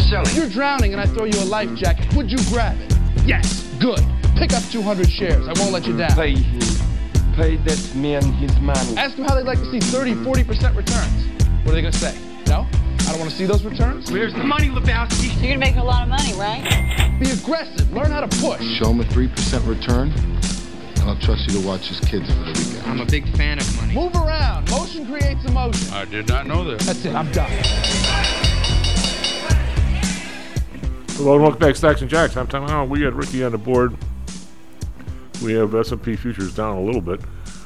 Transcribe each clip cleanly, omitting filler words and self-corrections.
selling. If you're drowning and I throw you a life jacket, would you grab it? Yes. Good. Pick up 200 shares. I won't let you down. Pay him. Pay that man his money. Ask them how they'd like to see 30, 40% returns. What are they going to say? No? I don't want to see those returns? Where's the money, Lebowski? You're going to make a lot of money, right? Be aggressive. Learn how to push. Show him a 3% return, and I'll trust you to watch his kids for the weekend. I'm a big fan of money. Move around. Motion creates emotion. I did not know that. That's it. I'm done. Hello and welcome back, Stocks and Jocks. I'm Tom Howell. We got Ricky on the board. We have S&P futures down a little bit.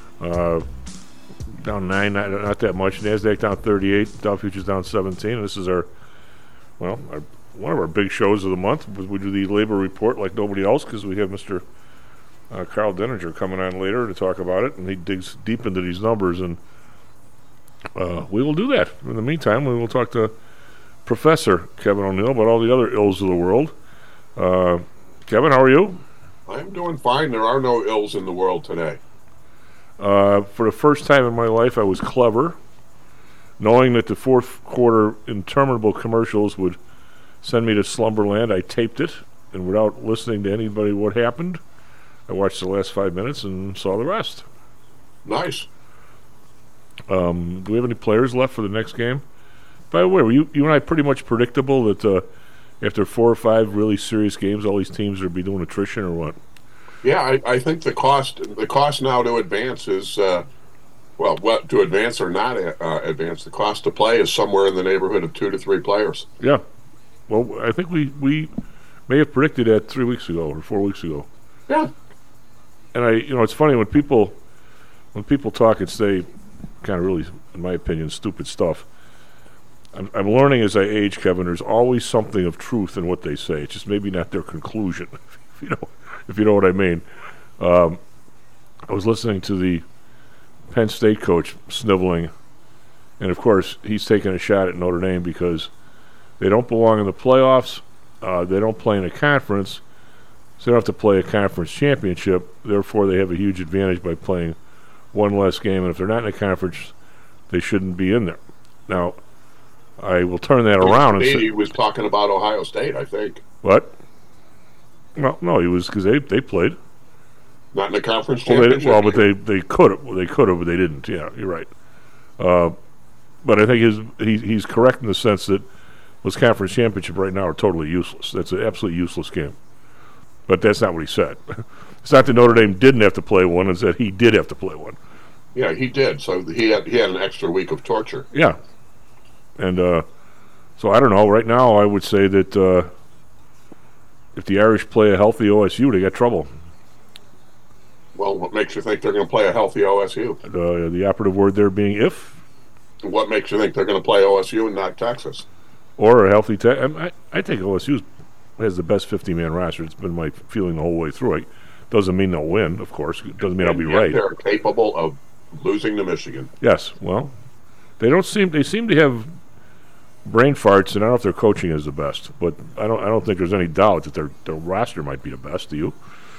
Down 9, not that much. NASDAQ down 38. Dow futures down 17. And this is one of our big shows of the month. We do the labor report like nobody else because we have Mr. Carl Denninger coming on later to talk about it, and he digs deep into these numbers, and we will do that. In the meantime, we will talk to Professor Kevin O'Neill about all the other ills of the world. Kevin, how are you? I'm doing fine. There are no ills in the world today. For the first time in my life, I was clever, knowing that the fourth quarter interminable commercials would send me to slumberland. I taped it, and without listening to anybody what happened, I watched the last 5 minutes and saw the rest. Nice. Do we have any players left for the next game? By the way, were you and I pretty much predictable that after 4 or 5 really serious games, all these teams would be doing attrition or what? Yeah, I think the cost now to advance is to advance or not advance. The cost to play is somewhere in the neighborhood of 2 to 3 players. Yeah. Well, I think we may have predicted that 3 weeks ago or 4 weeks ago. Yeah. And it's funny when people talk and say kind of really, in my opinion, stupid stuff. I'm learning as I age, Kevin. There's always something of truth in what they say. It's just maybe not their conclusion. If you know what I mean. I was listening to the Penn State coach sniveling, and of course he's taking a shot at Notre Dame because they don't belong in the playoffs. They don't play in a conference, so they don't have to play a conference championship. Therefore, they have a huge advantage by playing one less game. And if they're not in a conference, they shouldn't be in there. Now, I will turn that around and say he was talking about Ohio State, I think. What? Well, no, he was because they played. Not in the conference championship. But they could have, but they didn't. Yeah, you're right. But I think he's correct in the sense that those conference championship right now are totally useless. That's an absolutely useless game. But that's not what he said. It's not that Notre Dame didn't have to play one; it's that he did have to play one. Yeah, he did. So he had an extra week of torture. Yeah, and so I don't know. Right now, I would say that if the Irish play a healthy OSU, they got trouble. Well, what makes you think they're going to play a healthy OSU? The operative word there being if. What makes you think they're going to play OSU and not Texas? Or a healthy I think OSU has the best 50-man roster. It's been my feeling the whole way through. It doesn't mean they'll win, of course. It doesn't mean I'll be right. They're capable of losing to Michigan. Yes. Well, they seem to have brain farts, and I don't know if their coaching is the best, but I don't think there's any doubt that their roster might be the best. Do you?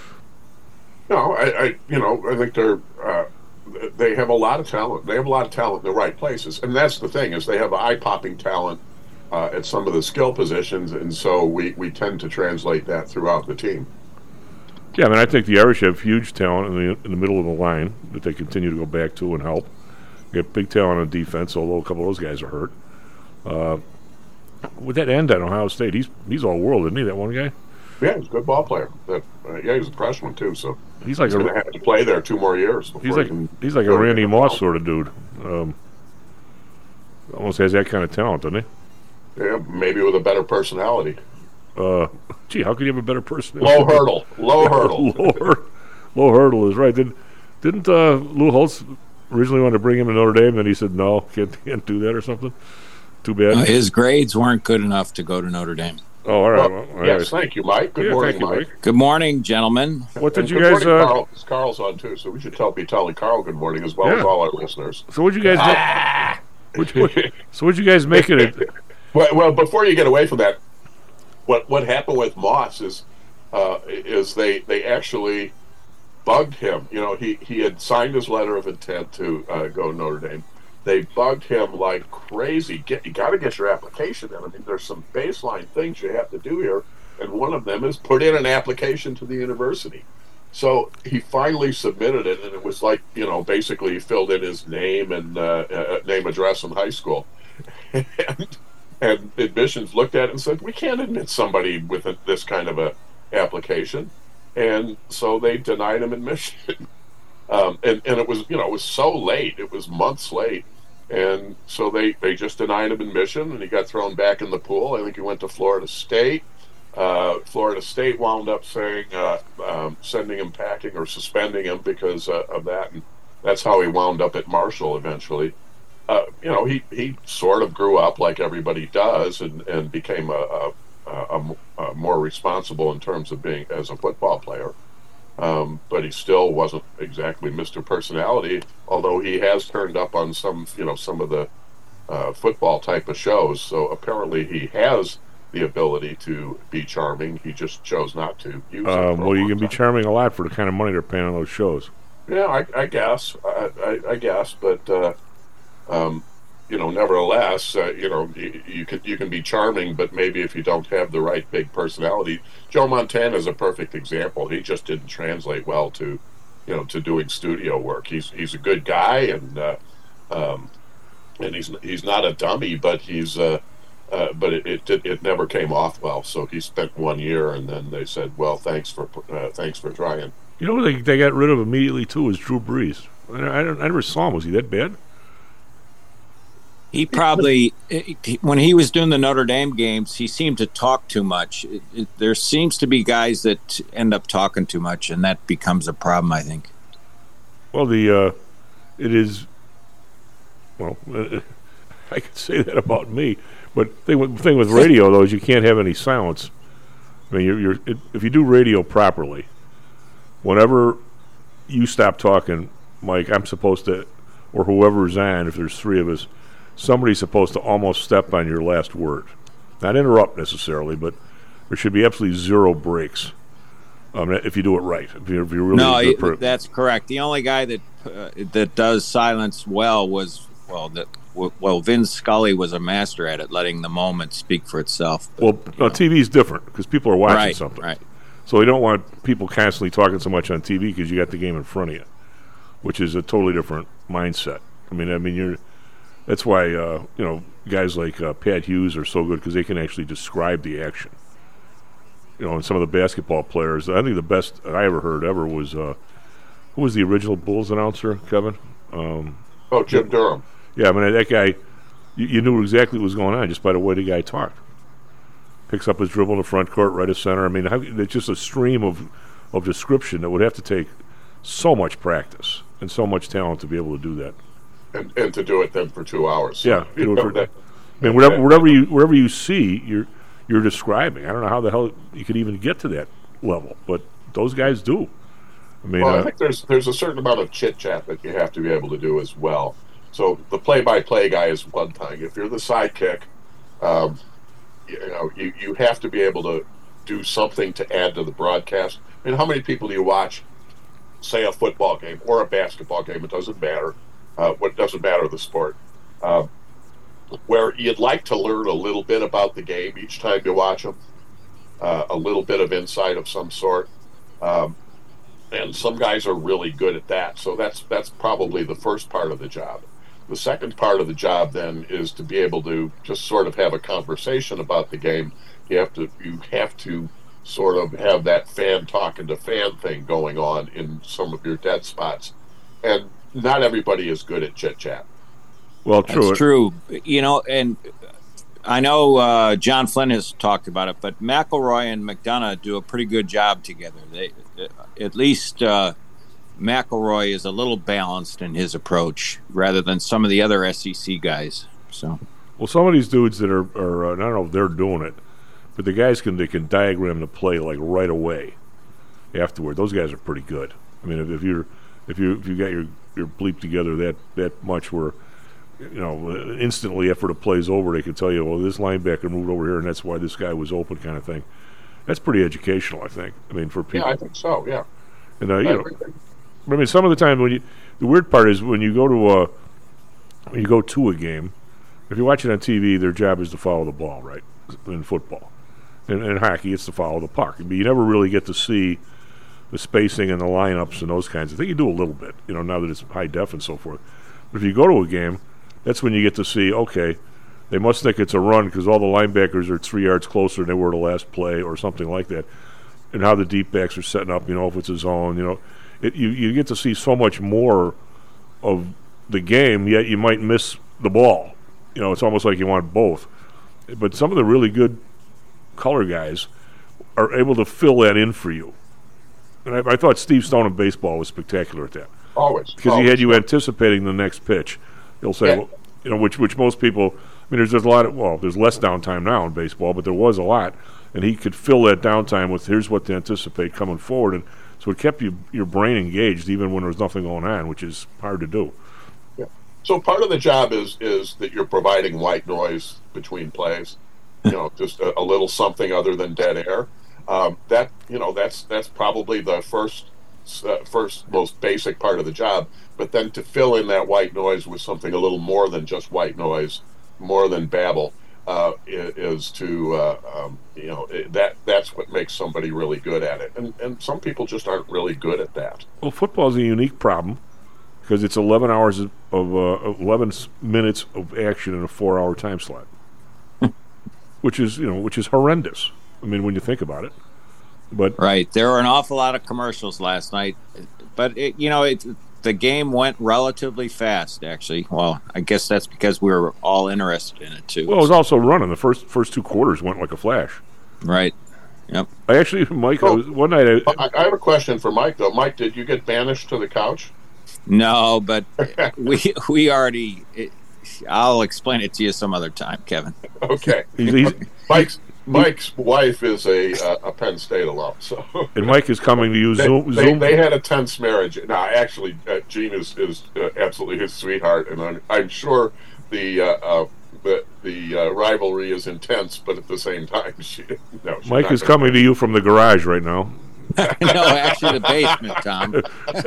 No, I think they have a lot of talent. They have a lot of talent in the right places, and that's the thing is they have eye-popping talent at some of the skill positions, and so we tend to translate that throughout the team. Yeah, I mean, I think the Irish have huge talent in the middle of the line that they continue to go back to and help. They got big talent on defense, although a couple of those guys are hurt. With that end at Ohio State, he's all world, isn't he? That one guy. Yeah, he's a good ball player. He's a freshman too, so he's going to have to play there 2 more years. He's like a Randy Moss sort of dude. Almost has that kind of talent, doesn't he? Yeah, maybe with a better personality. Gee, how could you have a better personality? Low hurdle. Low hurdle is right. Didn't Lou Holtz originally want to bring him to Notre Dame, and he said no, can't do that or something? Too bad. His grades weren't good enough to go to Notre Dame. Oh, all right. Yes, thank you, Mike. Good morning, Mike. Good morning, gentlemen. What did you guys? Morning, Carl's on too, so we should be telling Carl good morning as well as all our listeners. So what'd you guys? So what'd you guys make it? Well, before you get away from that, what happened with Moss is they actually bugged him. You know, he had signed his letter of intent to go to Notre Dame. they bugged him like crazy. You got to get your application in. I mean, there's some baseline things you have to do here, and one of them is put in an application to the university. So he finally submitted it, and it was like, basically he filled in his name and name, address, and high school. And admissions looked at it and said, we can't admit somebody with this kind of a application. And so they denied him admission. And it was, it was so late. It was months late. And so they just denied him admission, and he got thrown back in the pool. I think he went to Florida State. Florida State wound up saying, sending him packing or suspending him because of that. And that's how he wound up at Marshall eventually. He sort of grew up like everybody does and became a more responsible in terms of being as a football player. But he still wasn't exactly Mr. Personality, although he has turned up on some of the football type of shows. So apparently he has the ability to be charming. He just chose not to use it. Well, you can be charming a lot for the kind of money they're paying on those shows. Yeah, I guess. I guess, but nevertheless, you can be charming, but maybe if you don't have the right big personality. Joe Montana is a perfect example. He just didn't translate well to doing studio work. He's a good guy, and he's not a dummy, but but it never came off well. So he spent 1 year, and then they said, "Well, thanks for trying." They got rid of immediately too was Drew Brees. I never saw him. Was he that bad? He probably, when he was doing the Notre Dame games, he seemed to talk too much. There seems to be guys that end up talking too much, and that becomes a problem, I think. Well, it is. Well, I could say that about me, but the thing with radio though is you can't have any silence. I mean, if you do radio properly, whenever you stop talking, Mike, I'm supposed to, or whoever's on, if there's three of us, somebody's supposed to almost step on your last word. Not interrupt necessarily, but there should be absolutely zero breaks if you do it right. If you're really that's correct. The only guy that does silence well Vin Scully was a master at it, letting the moment speak for itself. But, TV is different because people are watching something. Right. So you don't want people constantly talking so much on TV because you got the game in front of you, which is a totally different mindset. I mean, that's why guys like Pat Hughes are so good because they can actually describe the action. And some of the basketball players, I think the best I ever heard was who was the original Bulls announcer, Kevin? Jim Durham. Yeah, I mean that guy, you knew exactly what was going on just by the way the guy talked. Picks up his dribble in the front court, right of center. I mean, it's just a stream of description that would have to take so much practice and so much talent to be able to do that. And to do it then for 2 hours. Yeah, whatever you see, you're describing. I don't know how the hell you could even get to that level, but those guys do. I mean, I think there's a certain amount of chit chat that you have to be able to do as well. So the play-by-play guy is one thing. If you're the sidekick, you have to be able to do something to add to the broadcast. I mean, how many people do you watch, say, a football game or a basketball game? It doesn't matter. What doesn't matter the sport, where you'd like to learn a little bit about the game each time you watch them, a little bit of insight of some sort, and some guys are really good at that. So that's probably the first part of the job. The second part of the job then is to be able to just sort of have a conversation about the game. You have to sort of have that fan talking to fan thing going on in some of your dead spots, and not everybody is good at chit chat. Well, true. That's true. And I know John Flynn has talked about it, but McElroy and McDonough do a pretty good job together. They, at least McElroy is a little balanced in his approach rather than some of the other SEC guys. So, well, some of these dudes that are I don't know if they're doing it, but the guys they can diagram the play like right away. Afterward, those guys are pretty good. I mean, if you got your bleep together that much, where instantly after the play's over, they can tell you, well, this linebacker moved over here, and that's why this guy was open, kind of thing. That's pretty educational, I think. I mean, for people. Yeah, I think so. Yeah. And I mean, some of the time the weird part is when you go to when you go to a game, if you're watching on TV, their job is to follow the ball, right? In football. In hockey, it's to follow the puck. But you never really get to see the spacing and the lineups and those kinds of things. You do a little bit, now that it's high def and so forth. But if you go to a game, that's when you get to see, okay, they must think it's a run because all the linebackers are 3 yards closer than they were the last play or something like that. And how the deep backs are setting up, if it's a zone, you get to see so much more of the game, yet you might miss the ball. It's almost like you want both. But some of the really good color guys are able to fill that in for you. And I thought Steve Stone in baseball was spectacular at that. Always. Because he had you anticipating the next pitch. He'll say, which most people, there's a lot of, there's less downtime now in baseball, but there was a lot. And he could fill that downtime with here's what to anticipate coming forward. And so it kept your brain engaged even when there was nothing going on, which is hard to do. Yeah. So part of the job is that you're providing white noise between plays, just a little something other than dead air. That's probably the first most basic part of the job. But then to fill in that white noise with something a little more than just white noise, more than babble, is to that's what makes somebody really good at it. And some people just aren't really good at that. Well, football is a unique problem because it's 11 hours of 11 minutes of action in a 4-hour time slot, which is horrendous. When you think about it. But right, there were an awful lot of commercials last night, but the game went relatively fast. Actually, well, I guess that's because we were all interested in it too. Well, it was also running. The first 2 quarters went like a flash. Right. Yep. I actually, Mike, one night. I have a question for Mike though. Mike, did you get banished to the couch? No, but we already. I'll explain it to you some other time, Kevin. Okay. Mike's wife is a Penn State alum, so and Mike is coming to you. Zoom. They had a tense marriage. No, actually, Jean is absolutely his sweetheart, and I'm sure the rivalry is intense, but at the same time, Mike is coming to you from the garage right now. No, actually, the basement, Tom.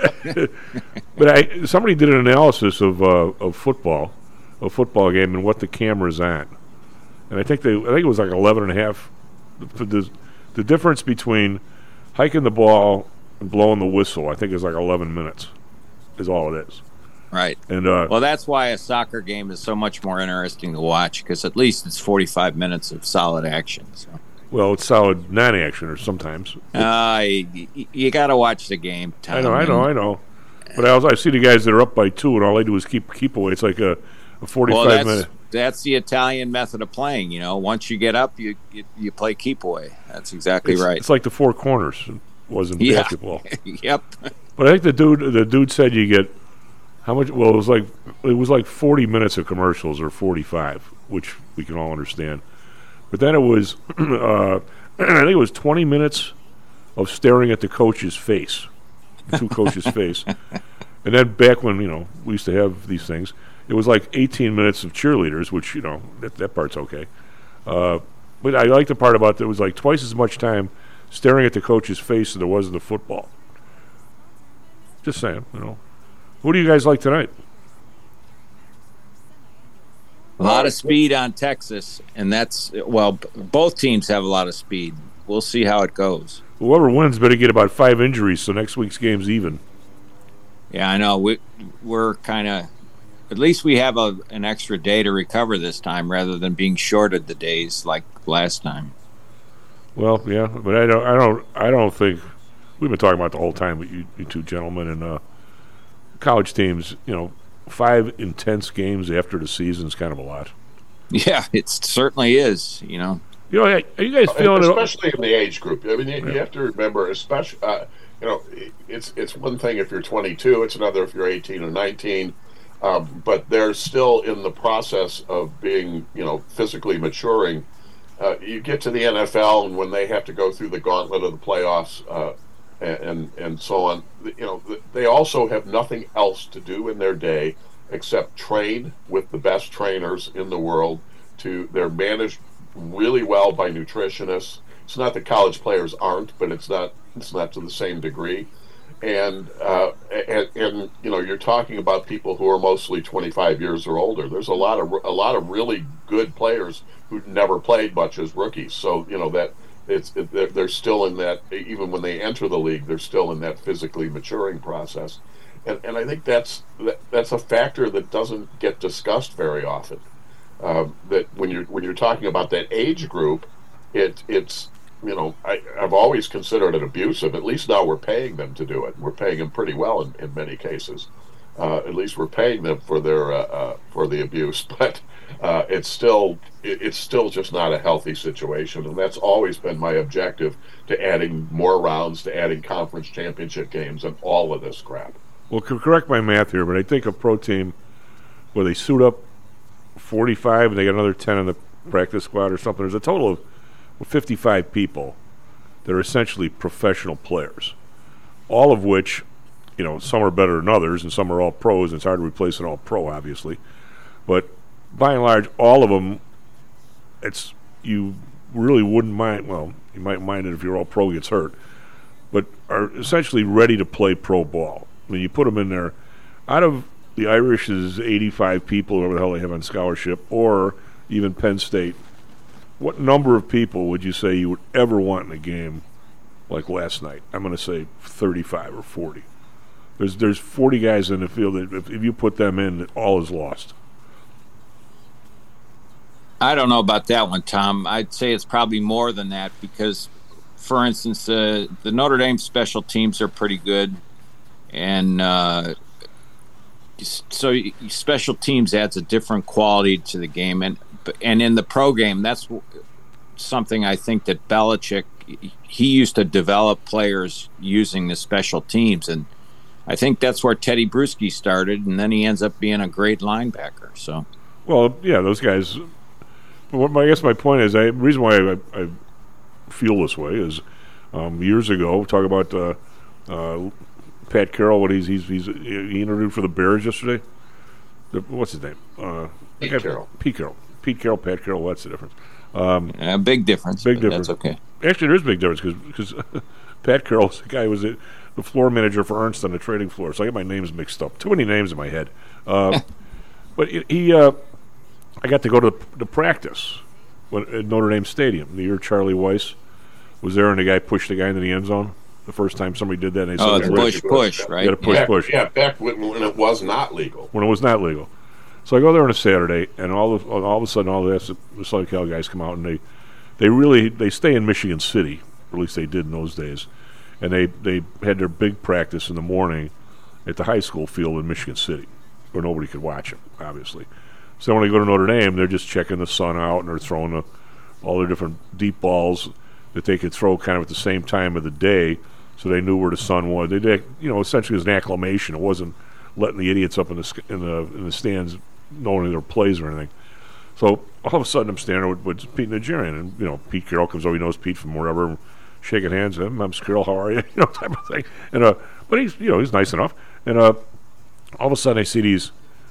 But somebody did an analysis of a football game and what the camera's on. And I think it was like 11 and a half. The difference between hiking the ball and blowing the whistle, I think, is like 11 minutes. Is all it is. Right. And well, that's why a soccer game is so much more interesting to watch because at least it's 45 minutes of solid action. So. Well, it's solid non-action, or sometimes. You got to watch the game, Tom. I know. But I see the guys that are up by 2, and all they do is keep away. It's like a 45 minute. That's the Italian method of playing. Once you get up, you play keep away. That's exactly right. It's like the 4 corners was in basketball. Yep. But I think the dude said you get how much? Well, it was like 40 minutes of commercials or 45, which we can all understand. But then it was I think it was 20 minutes of staring at the coach's face, the 2 coaches' face, and then back when we used to have these things. It was like 18 minutes of cheerleaders, which, that part's okay. But I like the part about it was like twice as much time staring at the coach's face as there was in the football. Just saying, Who do you guys like tonight? A lot of speed on Texas, and both teams have a lot of speed. We'll see how it goes. Whoever wins better get about 5 injuries, so next week's game's even. Yeah, I know. We're kind of... At least we have an extra day to recover this time, rather than being shorted the days like last time. Well, yeah, but I don't think we've been talking about the whole time with you 2 gentlemen and college teams. 5 intense games after the season is kind of a lot. Yeah, it certainly is. Are you guys feeling especially in the age group? I mean, you have to remember, especially it's one thing if you're 22, it's another if you're 18 or 19. But they're still in the process of being, physically maturing. You get to the NFL, and when they have to go through the gauntlet of the playoffs and so on, they also have nothing else to do in their day except train with the best trainers in the world. They're managed really well by nutritionists. It's not that college players aren't, but it's not to the same degree. and you're talking about people who are mostly 25 years or older. There's a lot of really good players who never played much as rookies. So that they're still in that, even when they enter the league, they're still in that physically maturing process. And I think that's a factor that doesn't get discussed very often. That when you're talking about that age group, it's I've always considered it abusive. At least now we're paying them to do it. We're paying them pretty well in many cases. At least we're paying them for their for the abuse, but it's still just not a healthy situation. And that's always been my objective, to adding more rounds, to adding conference championship games, and all of this crap. Well, correct my math here, but I think a pro team where they suit up 45 and they get another 10 in the practice squad or something, there's a total of 55 people that are essentially professional players, all of which, some are better than others and some are all pros, and it's hard to replace an all pro, obviously. But by and large, all of them, you really wouldn't mind, well, you might mind it if your all pro gets hurt, but are essentially ready to play pro ball. When you put them in there, out of the Irish's 85 people, whatever the hell they have on scholarship, or even Penn State, what number of people would you say you would ever want in a game like last night? I'm going to say 35 or 40. There's 40 guys in the field that if you put them in, all is lost. I don't know about that one, Tom. I'd say it's probably more than that because, for instance, the Notre Dame special teams are pretty good. And so special teams adds a different quality to the game. And in the pro game, that's something I think that Belichick, he used to develop players using the special teams. And I think that's where Teddy Bruschi started, and then he ends up being a great linebacker. So, well, yeah, those guys. I guess my point is, the reason why I feel this way is years ago, talk about Pat Carroll. What he interviewed for the Bears yesterday. What's his name? Pete Carroll. Pete Carroll. Pat Carroll. What's the difference? Big difference. Big difference. That's okay. Actually, there is a big difference because Pat Carroll's the guy who was the floor manager for Ernst on the trading floor. So I get my names mixed up. Too many names in my head. But I got to go to the practice at Notre Dame Stadium the year Charlie Weiss was there, and the guy pushed the guy into the end zone. The first time somebody did that, and they said, the push, right? Yeah, push. Yeah, back when it was not legal. When it was not legal. So I go there on a Saturday, and all of a sudden, all the Southern Cal guys come out, and they stay in Michigan City, or at least they did in those days, and they had their big practice in the morning at the high school field in Michigan City, where nobody could watch them, obviously. So when they go to Notre Dame, they're just checking the sun out, and they're throwing all their different deep balls that they could throw kind of at the same time of the day, so they knew where the sun was. They did, essentially, it was an acclimation. It wasn't letting the idiots up in the stands knowing their plays or anything. So all of a sudden, I'm standing with Pete Nigerian, and Pete Carroll comes over. He knows Pete from wherever, shaking hands with him. I'm Carroll. How are you? Type of thing. And but he's nice enough. And all of a sudden, I see these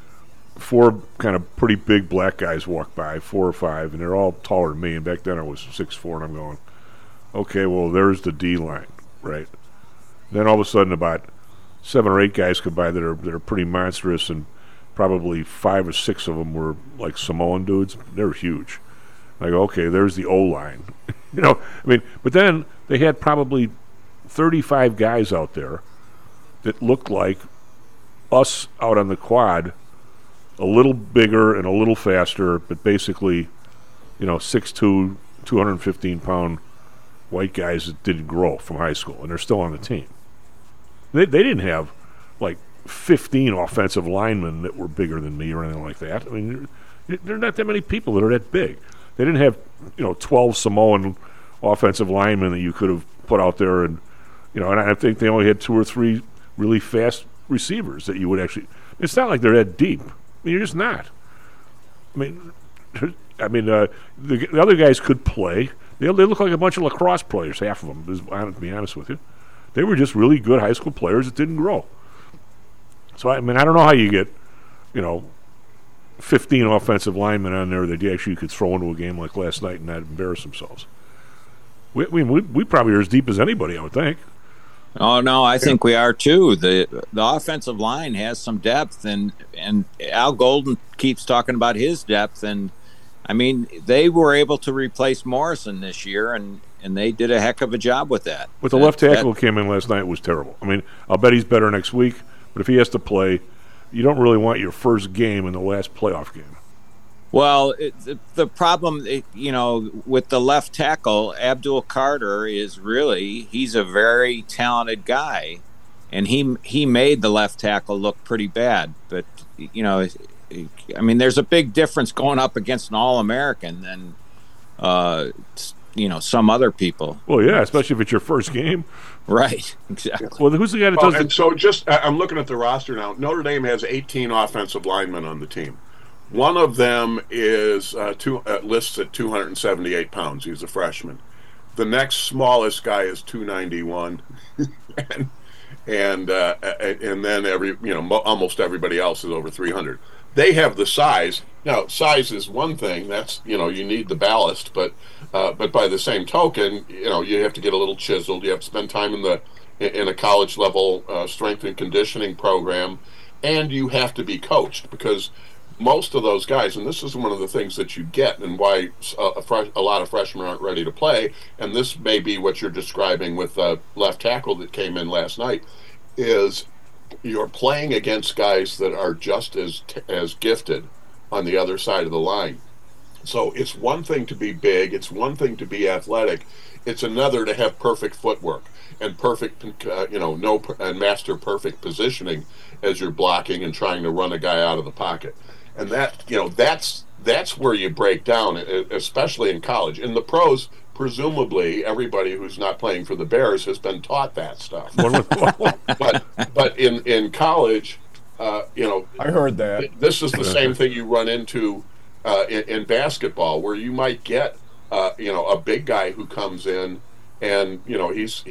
4 kind of pretty big black guys walk by, 4 or 5, and they're all taller than me. And back then, I was 6'4", and I'm going, okay, well, there's the D line, right? Then all of a sudden, about 7 or 8 guys come by that are pretty monstrous, and probably 5 or 6 of them were like Samoan dudes. They're huge. I go, okay, there's the O line. But then they had probably 35 guys out there that looked like us out on the quad, a little bigger and a little faster, but basically, 6'2", 215-pound white guys that didn't grow from high school, and they're still on the team. They didn't have, 15 offensive linemen that were bigger than me or anything like that. There are not that many people that are that big. They didn't have, 12 Samoan offensive linemen that you could have put out there, and I think they only had 2 or 3 really fast receivers that you would actually. It's not like they're that deep. You're just not. The other guys could play. They look like a bunch of lacrosse players, half of them, to be honest with you. They were just really good high school players that didn't grow. So, I don't know how you get, 15 offensive linemen on there that you actually could throw into a game like last night and not embarrass themselves. We probably are as deep as anybody, I would think. Oh no, I think we are too. The offensive line has some depth, and Al Golden keeps talking about his depth. And I mean, they were able to replace Morrison this year, and they did a heck of a job with that. But the left tackle who came in last night was terrible. I mean, I'll bet he's better next week. But if he has to play, you don't really want your first game in the last playoff game. Well, the problem, with the left tackle, Abdul Carter he's a very talented guy, and he made the left tackle look pretty bad. But, I mean, there's a big difference going up against an All-American than, some other people. Well, yeah, especially if it's your first game. Right, exactly. Well, who's the guy that does and so I'm looking at the roster now. Notre Dame has 18 offensive linemen on the team. One of them is lists at 278 pounds. He's a freshman. The next smallest guy is 291, and then almost everybody else is over 300. They have the size. Now, size is one thing. That's you need the ballast, but by the same token, you have to get a little chiseled. You have to spend time in a college level strength and conditioning program, and you have to be coached because most of those guys, and this is one of the things that you get and why a lot of freshmen aren't ready to play, and this may be what you're describing with the left tackle that came in last night, is you're playing against guys that are just as gifted on the other side of the line. So it's one thing to be big, it's one thing to be athletic, it's another to have perfect footwork and perfect, and master perfect positioning as you're blocking and trying to run a guy out of the pocket. And that's where you break down, especially in college. In the pros, presumably everybody who's not playing for the Bears has been taught that stuff. but in college, I heard that. This is the same thing you run into in basketball, where you might get a big guy who comes in and he's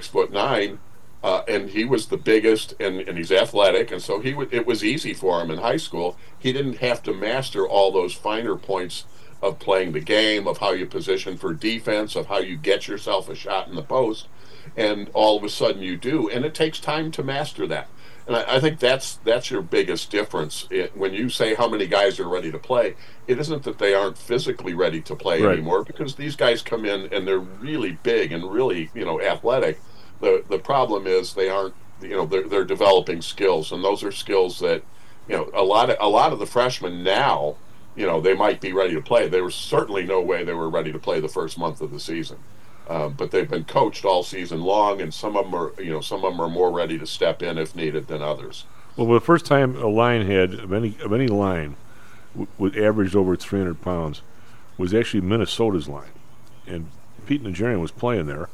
6'9". And he was the biggest, and he's athletic, and so it was easy for him in high school. He didn't have to master all those finer points of playing the game, of how you position for defense, of how you get yourself a shot in the post, and all of a sudden you do. And it takes time to master that. And I think that's your biggest difference. When you say how many guys are ready to play, it isn't that they aren't physically ready to play anymore, because these guys come in and they're really big and really athletic. The problem is they aren't, they're developing skills, and those are skills that, a lot of the freshmen now, they might be ready to play. There was certainly no way they were ready to play the first month of the season, but they've been coached all season long, and some of them are more ready to step in if needed than others. Well, the first time a line head of any line would averaged over 300 pounds was actually Minnesota's line, and Pete Nigerian was playing there.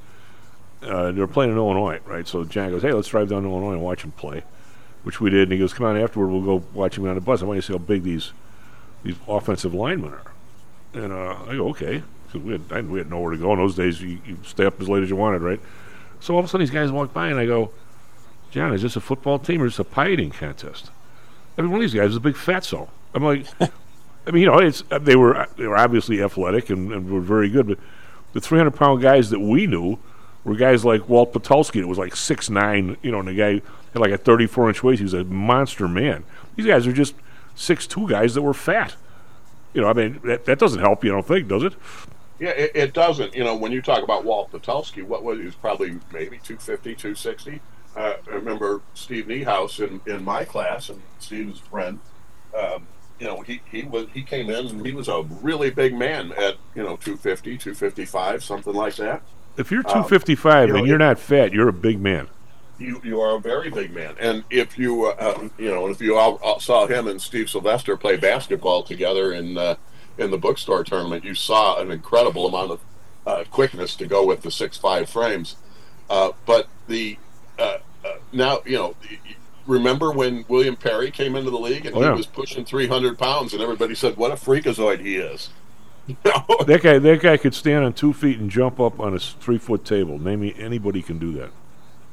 They were playing in Illinois, right? So John goes, hey, let's drive down to Illinois and watch him play, which we did. And he goes, come on, afterward, we'll go watch him on the bus. I want you to see how big these offensive linemen are. And I go, okay. Because we had nowhere to go. In those days, you stay up as late as you wanted, right? So all of a sudden, these guys walk by, and I go, John, is this a football team or is this a pie eating contest? Every one of these guys is a big fatso. I'm like, I mean, they were obviously athletic and were very good, but the 300-pound guys that we knew were guys like Walt Patulski that was like 6'9", and the guy had like a 34-inch waist. He was a monster man. These guys are just 6'2" guys that were fat. I mean, that doesn't help, you don't think, does it? Yeah, it doesn't. When you talk about Walt Patulski, he was probably maybe 250, 260. I remember Steve Niehaus in my class, and Steve's friend. He came in and he was a really big man at 250, 255, something like that. If you're 255 and you're not fat, you're a big man. You are a very big man, and if you if you all saw him and Steve Sylvester play basketball together in the bookstore tournament, you saw an incredible amount of quickness to go with the 6'5" frames. But now remember when William Perry came into the league and he was pushing 300 pounds, and everybody said, "What a freakazoid he is." That guy could stand on 2 feet and jump up on a 3-foot table. Name me anybody can do that.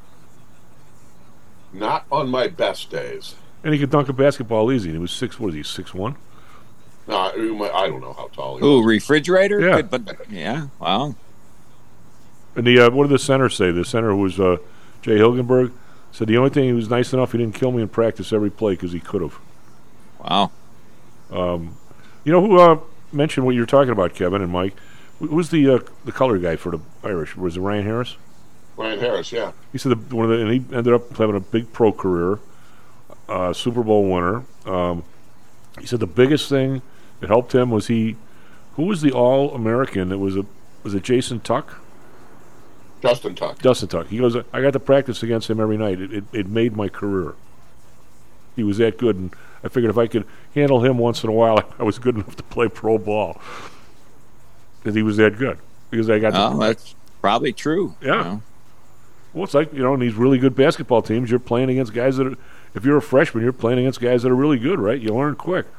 Not on my best days. And he could dunk a basketball easy. He was 6'1"? No, I don't know how tall he was. Ooh, refrigerator? Yeah. Yeah, wow. And what did the center say? The center was Jay Hilgenberg, said the only thing he was nice enough he didn't kill me in practice every play because he could have. Wow. You know who mentioned what you're talking about, Kevin and Mike? Who's the color guy for the Irish? Was it Ryan Harris? Ryan Harris, yeah. He said and he ended up having a big pro career, Super Bowl winner. He said the biggest thing that helped him was who was the All-American that was it Jason Tuck? Justin Tuck. Justin Tuck. He goes, I got to practice against him every night. It made my career. He was that good, and I figured if I could handle him once in a while, I was good enough to play pro ball. Because he was that good. Because I got that's probably true. Yeah. You know? Well, it's like, in these really good basketball teams, you're playing against guys that are, if you're a freshman, you're playing against guys that are really good, right? You learn quick.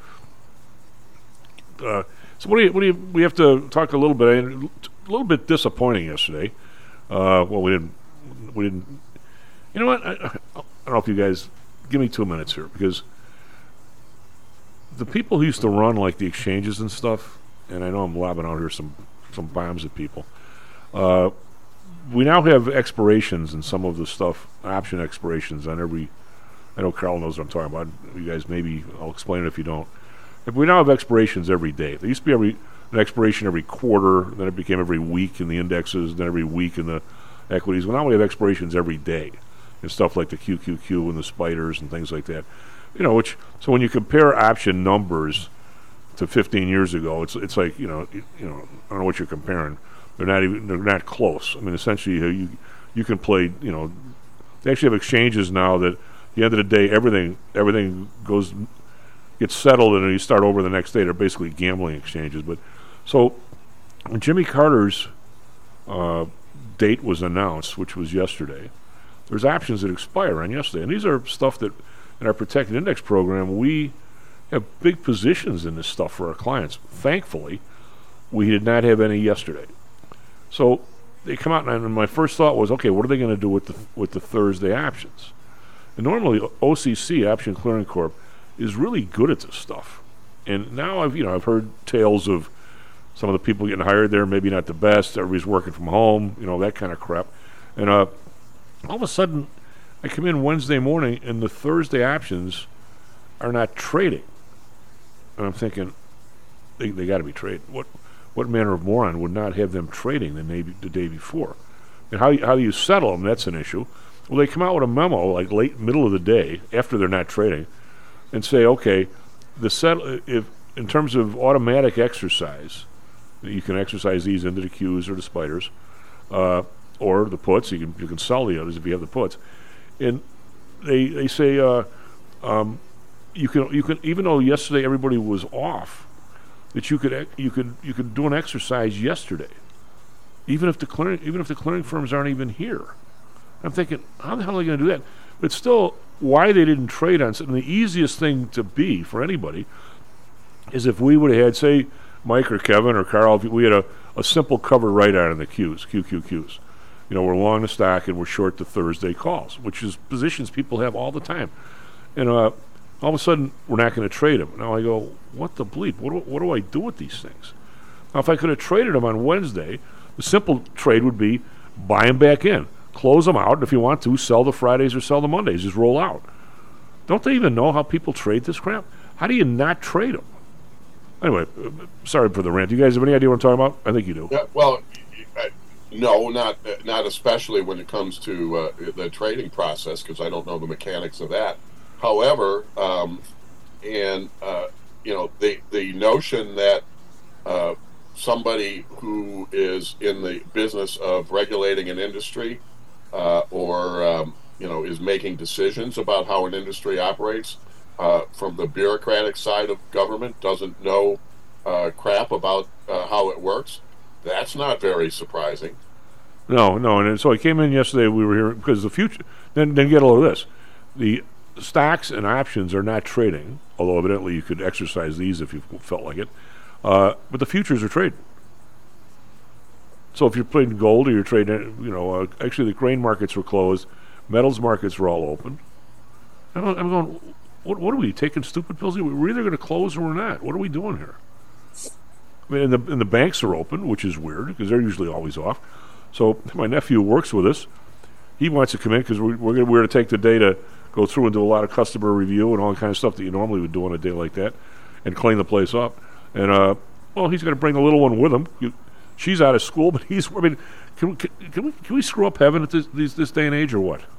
So we have to talk a little bit disappointing yesterday. We didn't. You know what? I don't know if you guys give me 2 minutes here, because the people who used to run like the exchanges and stuff, and I know I'm lobbing out here some bombs at people. We now have expirations and some of the stuff, option expirations on every. I know Carl knows what I'm talking about. You guys, maybe I'll explain it if you don't. If we now have expirations every day. There used to be an expiration every quarter, then it became every week in the indexes, then every week in the equities. Well, now we have expirations every day and stuff like the QQQ and the spiders and things like that. So when you compare option numbers to 15 years ago, it's like I don't know what you're comparing. They're not close. I mean, essentially you can play. They actually have exchanges now that at the end of the day everything gets settled and then you start over the next day. They're basically gambling exchanges. But so when Jimmy Carter's date was announced, which was yesterday, there's options that expire on yesterday, and these are stuff that in our protected index program we have big positions in this stuff for our clients. Thankfully, we did not have any yesterday. So they come out, and my first thought was, okay, what are they going to do with the Thursday options? And normally OCC, Option Clearing Corp, is really good at this stuff. And now I've heard tales of some of the people getting hired there, maybe not the best. Everybody's working from home, that kind of crap. And all of a sudden, I come in Wednesday morning, and the Thursday options are not trading. And I'm thinking, they got to be trading. What manner of moron would not have them trading the day before? And how do you settle them? That's an issue. Well, they come out with a memo like middle of the day after they're not trading, and say, okay, if in terms of automatic exercise, you can exercise these into the Qs or the spiders, or the puts. You can sell the others if you have the puts, and they say you can even though yesterday everybody was off, that you could do an exercise yesterday, even if the clearing firms aren't even here. I'm thinking, how the hell are they going to do that? But still, why they didn't trade on something? The easiest thing to be for anybody is if we would have had, say, Mike or Kevin or Carl, if we had a simple cover right out on the QQQs. We're long the stock and we're short the Thursday calls, which is positions people have all the time. And all of a sudden, we're not going to trade them. Now I go, what the bleep? What do I do with these things? Now, if I could have traded them on Wednesday, the simple trade would be buy them back in. Close them out, and if you want to, sell the Fridays or sell the Mondays. Just roll out. Don't they even know how people trade this crap? How do you not trade them? Anyway, sorry for the rant. Do you guys have any idea what I'm talking about? I think you do. Yeah, well, no, not especially when it comes to the trading process, because I don't know the mechanics of that. However, the notion that somebody who is in the business of regulating an industry or is making decisions about how an industry operates from the bureaucratic side of government doesn't know crap about how it works, that's not very surprising. No, and so I came in yesterday, we were here, because the future, then get a load of this. The stocks and options are not trading, although evidently you could exercise these if you felt like it, but the futures are trading. So if you're trading gold or you're trading, actually the grain markets were closed, metals markets were all open. I'm going, what are we, taking stupid pills? We're either going to close or we're not. What are we doing here? I mean, and the banks are open, which is weird because they're usually always off. So my nephew works with us. he wants to come in because we're going to take the day to go through and do a lot of customer review and all the kind of stuff that you normally would do on a day like that, and clean the place up. And well, he's going to bring the little one with him. She's out of school, but he's. I mean, can we screw up heaven at this day and age, or what?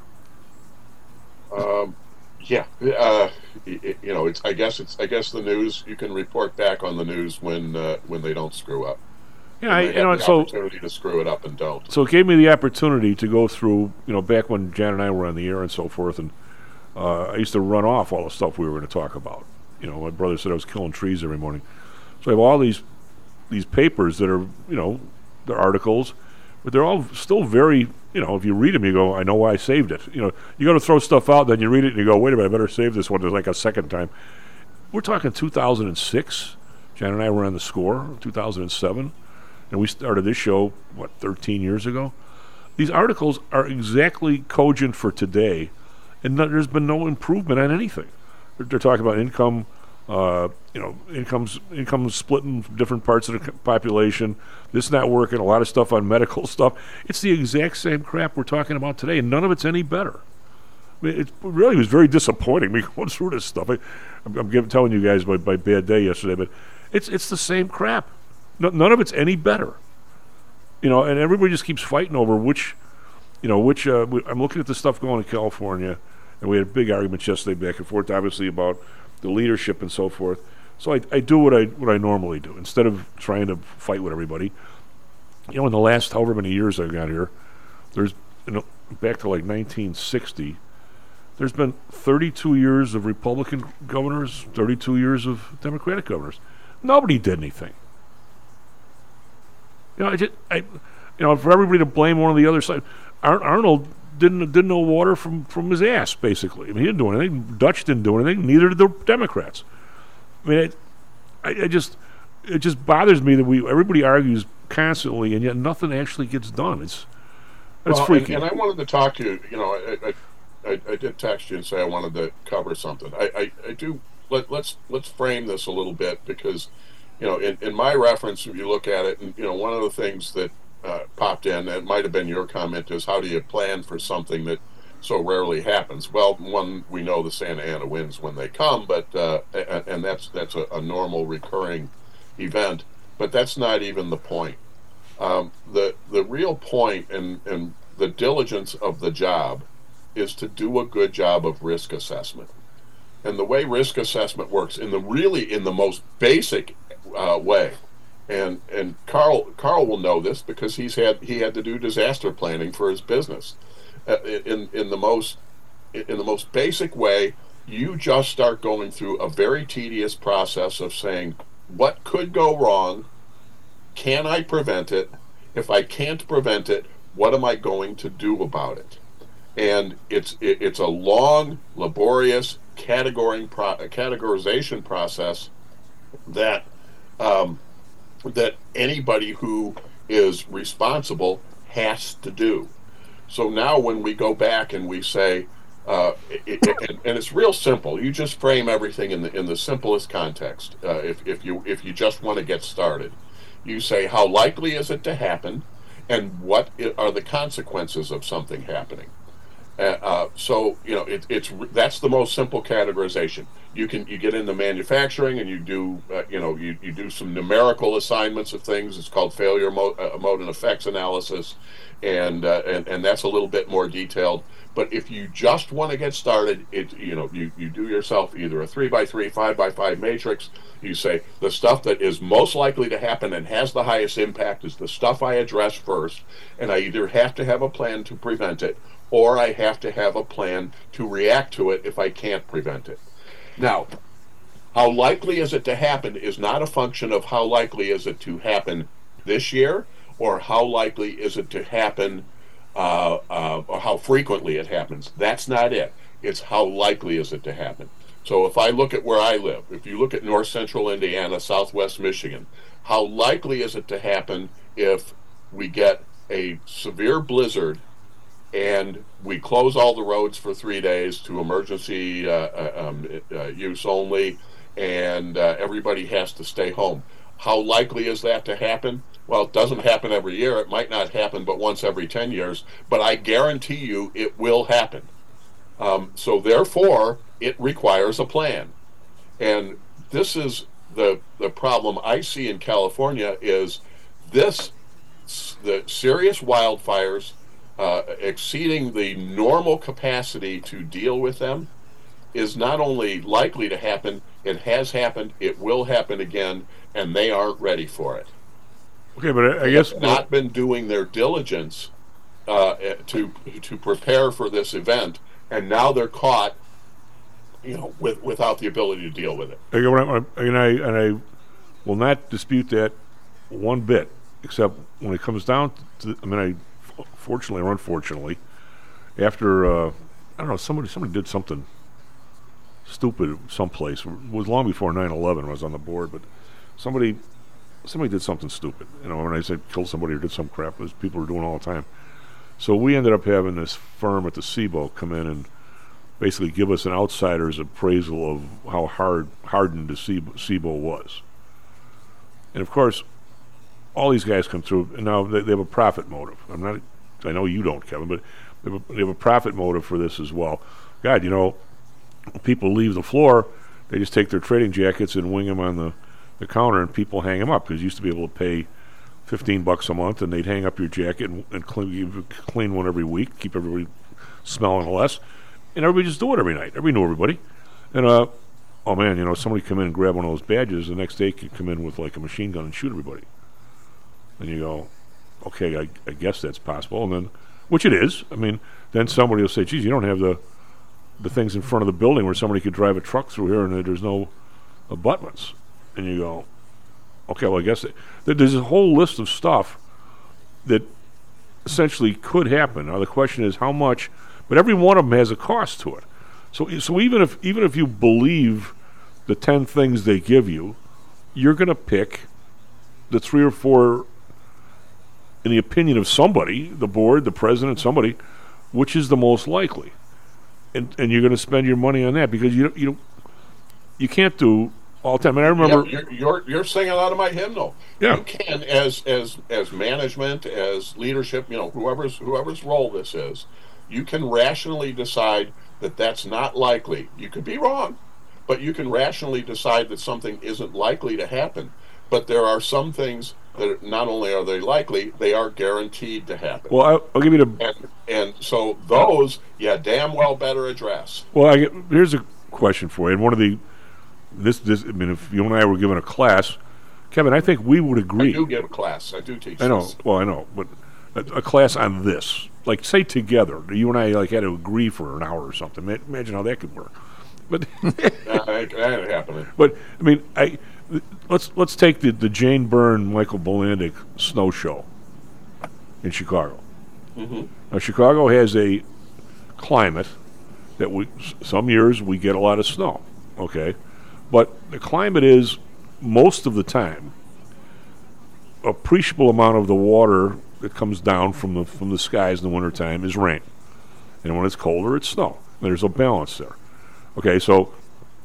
Yeah. It's. I guess the news. You can report back on the news when they don't screw up. Yeah, opportunity to screw it up and don't. So it gave me the opportunity to go through, back when Jan and I were on the air and so forth, and I used to run off all the stuff we were going to talk about. My brother said I was killing trees every morning. So I have all these papers that are, they're articles, but they're all still very, if you read them, you go, I know why I saved it. You got to throw stuff out, then you read it and you go, wait a minute, I better save this one. There's like a second time. We're talking 2006. Jan and I were on the Score, 2007. And we started this show, 13 years ago? These articles are exactly cogent for today, and there's been no improvement on anything. They're talking about income, income split in different parts of the population, this not working, a lot of stuff on medical stuff. It's the exact same crap we're talking about today, and none of it's any better. I mean, it really was very disappointing me going through this stuff. I'm telling you guys my bad day yesterday, but it's the same crap. None of it's any better, and everybody just keeps fighting over which. I'm looking at the stuff going to California, and we had big arguments yesterday back and forth, obviously about the leadership and so forth. So I do what I normally do instead of trying to fight with everybody. In the last however many years I've got here, there's back to like 1960. There's been 32 years of Republican governors, 32 years of Democratic governors. Nobody did anything. For everybody to blame one on the other side, Arnold didn't know water from his ass, basically. I mean, he didn't do anything. Dutch didn't do anything. Neither did the Democrats. I mean, it just bothers me that everybody argues constantly, and yet nothing actually gets done. It's freaky. And I wanted to talk to you. I did text you and say I wanted to cover something. I do. Let's frame this a little bit because. In my reference, if you look at it, and one of the things that popped in, it might have been your comment, is how do you plan for something that so rarely happens? Well, one, we know the Santa Ana winds when they come, but and that's a normal recurring event, but that's not even the point. The real point and the diligence of the job is to do a good job of risk assessment. And the way risk assessment works in the most basic way, and Carl will know this because he had to do disaster planning for his business. In the most basic way, you just start going through a very tedious process of saying, what could go wrong? Can I prevent it? If I can't prevent it, what am I going to do about it? And it's a long, laborious categorization process that that anybody who is responsible has to do. So now when we go back and we say, and it's real simple, you just frame everything in the simplest context. If you just want to get started, you say, how likely is it to happen, and what are the consequences of something happening? So that's the most simple categorization. You get into manufacturing and you do you do some numerical assignments of things. It's called failure mode and effects analysis, and that's a little bit more detailed. But if you just want to get started, you do yourself either a 3x3, 5x5 matrix. You say the stuff that is most likely to happen and has the highest impact is the stuff I address first, and I either have to have a plan to prevent it, or I have to have a plan to react to it if I can't prevent it. Now, how likely is it to happen is not a function of how likely is it to happen this year, or how likely is it to happen, or how frequently it happens. That's not it. It's how likely is it to happen. So if I look at where I live, if you look at north central Indiana, southwest Michigan, how likely is it to happen if we get a severe blizzard and we close all the roads for 3 days to emergency use only, and everybody has to stay home? How likely is that to happen? Well, it doesn't happen every year. It might not happen but once every 10 years, but I guarantee you it will happen. So therefore, it requires a plan. And this is the problem I see in California is the serious wildfires exceeding the normal capacity to deal with them is not only likely to happen, it has happened, it will happen again, and they aren't ready for it. Okay, but I guess they've not been doing their diligence to prepare for this event, and now they're caught, without the ability to deal with it. I will not dispute that one bit, except when it comes down to, fortunately or unfortunately, after I don't know, somebody did something stupid someplace. It was long before 9/11 when I was on the board, but somebody did something stupid. When I said kill somebody or did some crap, as people are doing all the time. So we ended up having this firm at the SIBO come in and basically give us an outsider's appraisal of how hardened the SIBO was. And of course, all these guys come through, and now they have a profit motive. I know you don't, Kevin, but they have a profit motive for this as well. God, people leave the floor, they just take their trading jackets and wing them on the counter, and people hang them up, because you used to be able to pay $15 a month, and they'd hang up your jacket and clean one every week, keep everybody smelling less, and everybody just do it every night. Everybody knew everybody. And, oh man, somebody come in and grab one of those badges, the next day could come in with like a machine gun and shoot everybody. And you go, okay, I guess that's possible. And then, which it is. Then somebody will say, geez, you don't have the things in front of the building where somebody could drive a truck through here and there's no abutments. And you go, okay, well, I guess there's a whole list of stuff that essentially could happen. Now the question is how much, but every one of them has a cost to it. So even if you believe the 10 things they give you, you're going to pick the 3 or 4, in the opinion of somebody, the board, the president, somebody, which is the most likely, and you're going to spend your money on that, because you can't do all the time. And I remember you're singing out of my hymnal. Yeah. You can, as management, as leadership, whoever's role this is, you can rationally decide that that's not likely. You could be wrong, but you can rationally decide that something isn't likely to happen. But there are some things that not only are they likely, they are guaranteed to happen. Well, I'll give you the... And so those, damn well better address. Well, here's a question for you. And one of the... if you and I were given a class, Kevin, I think we would agree... I do give a class. I do teach I know. This. Well, I know. But a class on this. Like, say together. You and I had to agree for an hour or something. Imagine how that could work. But... that ain't happening. But, let's take the Jane Byrne, Michael Bolandic snow show in Chicago. Mm-hmm. Now, Chicago has a climate that some years we get a lot of snow, okay? But the climate is, most of the time, appreciable amount of the water that comes down from the skies in the wintertime is rain. And when it's colder, it's snow. There's a balance there. Okay, so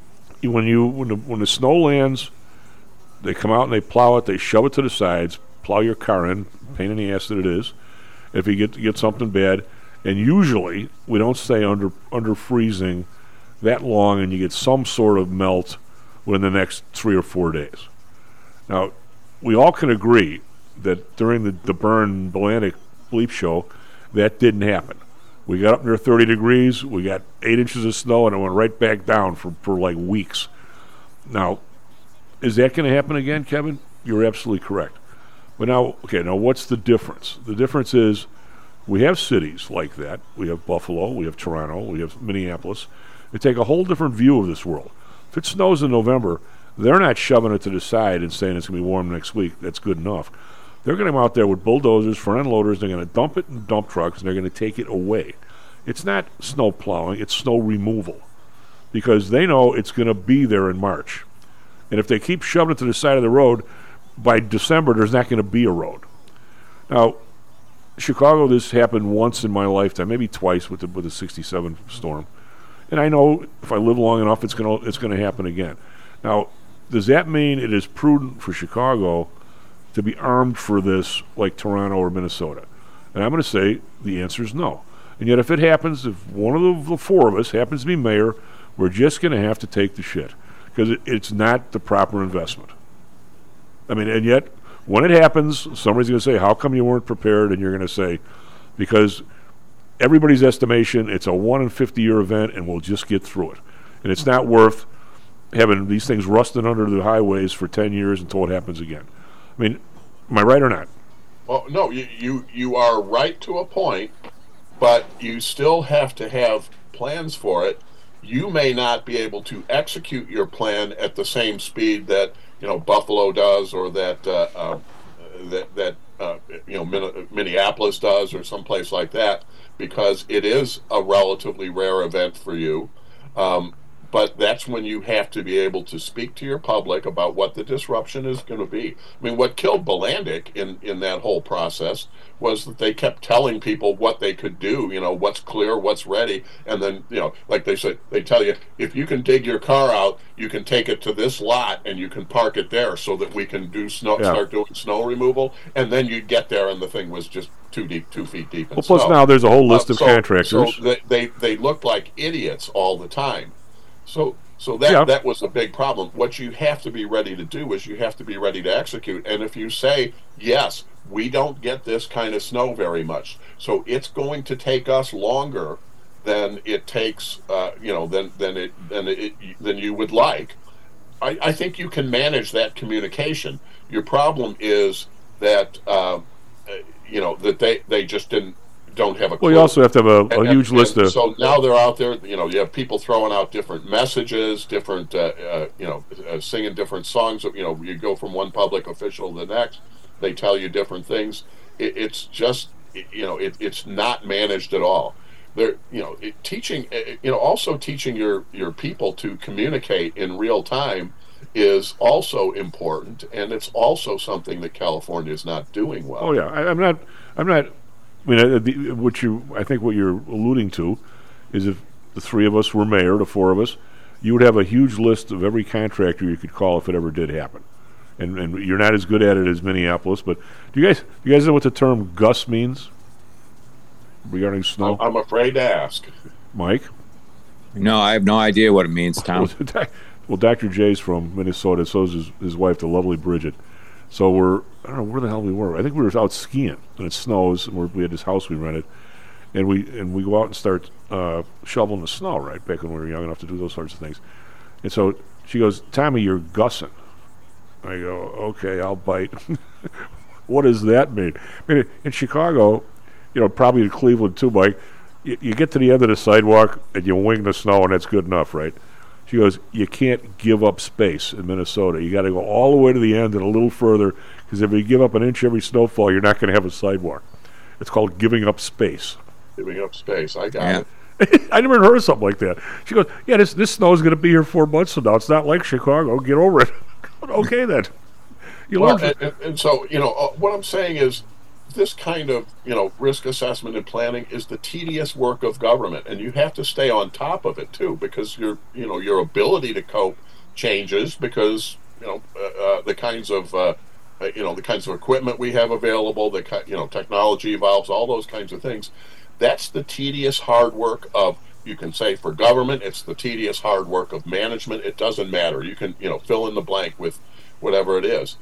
when the snow lands, they come out and they plow it, they shove it to the sides, plow your car in, pain in the ass that it is, if you get something bad. And usually, we don't stay under freezing that long, and you get some sort of melt within the next 3 or 4 days. Now, we all can agree that during the Byrne Bolandic bleep show, that didn't happen. We got up near 30 degrees, we got 8 inches of snow, and it went right back down for like weeks. Now, is that going to happen again, Kevin? You're absolutely correct. But now what's the difference? The difference is we have cities like that. We have Buffalo, we have Toronto, we have Minneapolis. They take a whole different view of this world. If it snows in November, they're not shoving it to the side and saying it's going to be warm next week. That's good enough. They're going to come out there with bulldozers, front end loaders. They're going to dump it in dump trucks, and they're going to take it away. It's not snow plowing, it's snow removal, because they know it's going to be there in March. And if they keep shoving it to the side of the road, by December, there's not going to be a road. Now, Chicago, this happened once in my lifetime, maybe twice with the 67 storm. And I know if I live long enough, it's going to happen again. Now, does that mean it is prudent for Chicago to be armed for this like Toronto or Minnesota? And I'm going to say the answer is no. And yet if it happens, if one of the four of us happens to be mayor, we're just going to have to take the shit because it's not the proper investment. I mean, and yet when it happens, somebody's going to say, how come you weren't prepared? And you're going to say, because everybody's estimation, it's a 1 in 50-year event and we'll just get through it. And it's not worth having these things rusting under the highways for 10 years until it happens again. I mean, am I right or not? Well, no, you are right to a point, but you still have to have plans for it. You may not be able to execute your plan at the same speed that Buffalo does, or that Minneapolis does, or someplace like that, because it is a relatively rare event for you. But that's when you have to be able to speak to your public about what the disruption is going to be. I mean, what killed Bolandic in that whole process was that they kept telling people what they could do, what's clear, what's ready. And then, like they said, they tell you, if you can dig your car out, you can take it to this lot and you can park it there so that we can start doing snow removal. And then you'd get there and the thing was just 2 feet deep in snow. Plus now there's a whole list of contractors. So they looked like idiots all the time. So that was a big problem. What you have to be ready to do is you have to be ready to execute. And if you say, yes, we don't get this kind of snow very much, so it's going to take us longer than it takes, than you would like. I think you can manage that communication. Your problem is that that they just don't have a clue. Well, you also have to have a huge list of... So now they're out there, you have people throwing out different messages, different, singing different songs. You go from one public official to the next, they tell you different things. It's just, it's not managed at all. They're, teaching your people to communicate in real time is also important, and it's also something that California is not doing well. Oh yeah, I'm not. I mean, I think what you're alluding to is if the three of us were mayor, the four of us, you would have a huge list of every contractor you could call if it ever did happen. And you're not as good at it as Minneapolis, but do you guys know what the term Gus means regarding snow? I'm afraid to ask. Mike? No, I have no idea what it means, Tom. Well, Dr. J's from Minnesota, so is his wife, the lovely Bridget. So I don't know where the hell we were. I think we were out skiing, and it snows, and we had this house we rented, and we go out and start shoveling the snow, right, back when we were young enough to do those sorts of things. And so she goes, Tommy, you're gussing. I go, okay, I'll bite. What does that mean? I mean, in Chicago, probably in Cleveland too, Mike, you get to the end of the sidewalk and you wing the snow, and that's good enough, right? She goes, you can't give up space in Minnesota. You got to go all the way to the end and a little further, because if you give up an inch every snowfall, you're not going to have a sidewalk. It's called giving up space. Giving up space. I got it. I never heard of something like that. She goes, yeah, this snow is going to be here 4 months from now. It's not like Chicago. Get over it. Okay, then. And so, what I'm saying is, this kind of risk assessment and planning is the tedious work of government, and you have to stay on top of it too, because your ability to cope changes because the kinds of equipment we have available, technology evolves, all those kinds of things. That's the tedious hard work of, you can say for government, it's the tedious hard work of management. It doesn't matter. You can fill in the blank with whatever it is.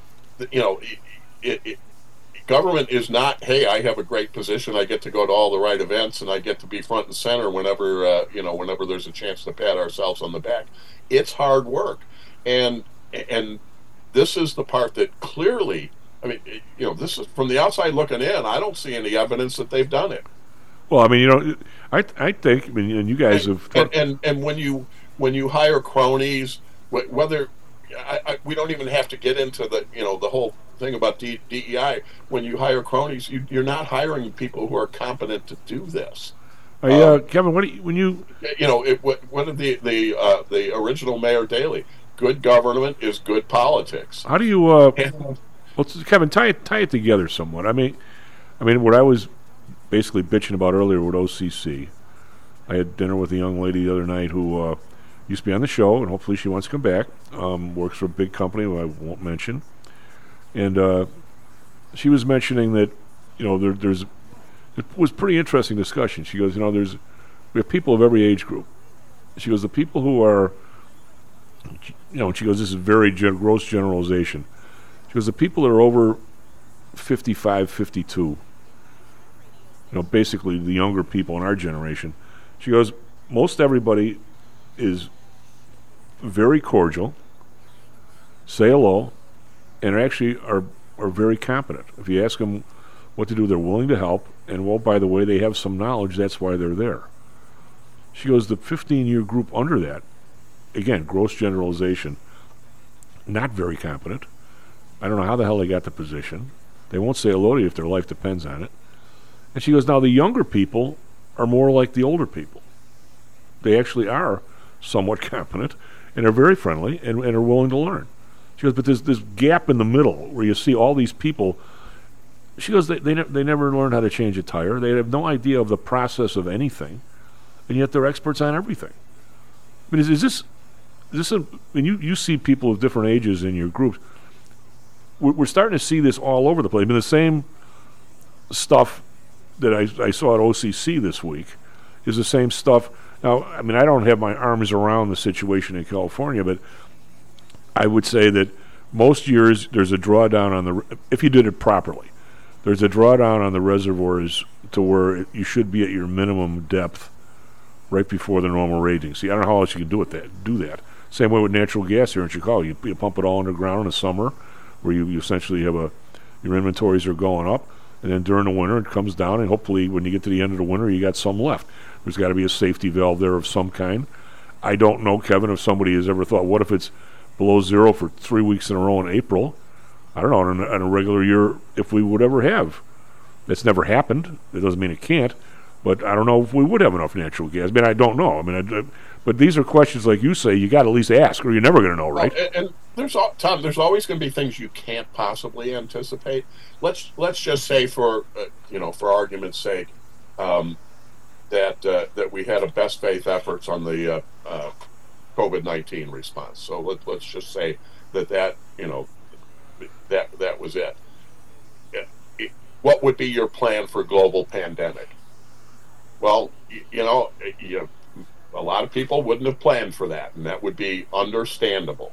Government is not, hey, I have a great position, I get to go to all the right events, and I get to be front and center whenever whenever there's a chance to pat ourselves on the back. It's hard work, and this is the part that clearly, I mean, this is from the outside looking in. I don't see any evidence that they've done it. Well, I mean, I think, and you guys have, and when you hire cronies, whether we don't even have to get into the whole thing about DEI. When you hire cronies, you're not hiring people who are competent to do this. Kevin, what did the original Mayor Daley? Good government is good politics. How do you? Well, Kevin, tie it together somewhat. I mean, what I was basically bitching about earlier with OCC. I had dinner with a young lady the other night who used to be on the show, and hopefully she wants to come back. Works for a big company who I won't mention. And she was mentioning that, it was pretty interesting discussion. She goes, we have people of every age group. She goes, the people who are, she goes, this is very gross generalization. She goes, the people that are over 55, 52, basically the younger people in our generation. She goes, most everybody is very cordial, say hello, and actually are very competent. If you ask them what to do, they're willing to help, and well, by the way, they have some knowledge, that's why they're there. She goes, the 15-year group under that, again, gross generalization, not very competent. I don't know how the hell they got the position. They won't say hello to you if their life depends on it. And she goes, now the younger people are more like the older people. They actually are somewhat competent and are very friendly and are willing to learn. She goes, but there's this gap in the middle where you see all these people. She goes, they never learned how to change a tire. They have no idea of the process of anything, and yet they're experts on everything. I mean, is this you see people of different ages in your groups. We're starting to see this all over the place. I mean, the same stuff that I saw at OCC this week is the same stuff. Now, I mean, I don't have my arms around the situation in California, but I would say that most years there's a drawdown on if you did it properly, there's a drawdown on the reservoirs to where you should be at your minimum depth right before the normal rating. See, I don't know how else you can do that. Same way with natural gas here in Chicago. You pump it all underground in the summer where you essentially have your inventories are going up, and then during the winter it comes down, and hopefully when you get to the end of the winter you got some left. There's got to be a safety valve there of some kind. I don't know, Kevin, if somebody has ever thought, what if it's below zero for 3 weeks in a row in April? I don't know, in a regular year, if we would ever have. That's never happened. It doesn't mean it can't, but I don't know if we would have enough natural gas. I mean, I don't know. I mean, but these are questions, like you say, you got to at least ask, or you're never going to know, right? And there's always going to be things you can't possibly anticipate. Let's just say, for argument's sake, that we had a best faith efforts on the COVID-19 response. So let's just say that was it. What would be your plan for global pandemic? Well, a lot of people wouldn't have planned for that, and that would be understandable.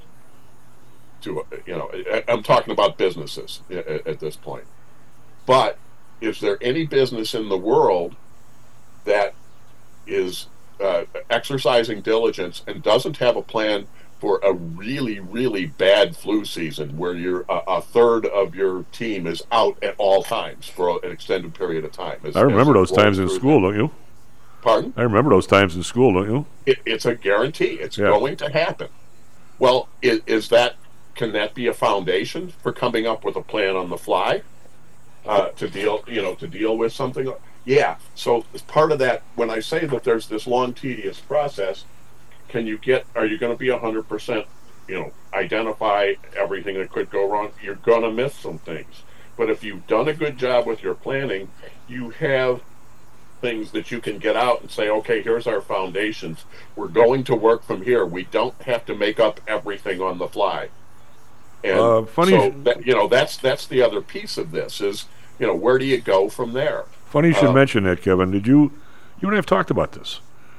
I'm talking about businesses at this point. But is there any business in the world that is exercising diligence and doesn't have a plan for a really, really bad flu season where you're a third of your team is out at all times for an extended period of time? I remember those times in school, don't you? Pardon? I remember those times in school, don't you? It's a guarantee. It's going to happen. Well, can that be a foundation for coming up with a plan on the fly to deal with something? Yeah. So as part of that, when I say that there's this long, tedious process, are you going to be 100%, identify everything that could go wrong? You're going to miss some things. But if you've done a good job with your planning, you have things that you can get out and say, okay, here's our foundations. We're going to work from here. We don't have to make up everything on the fly. And that's the other piece of this is, where do you go from there? Funny you should mention that, Kevin. You and I have talked about this.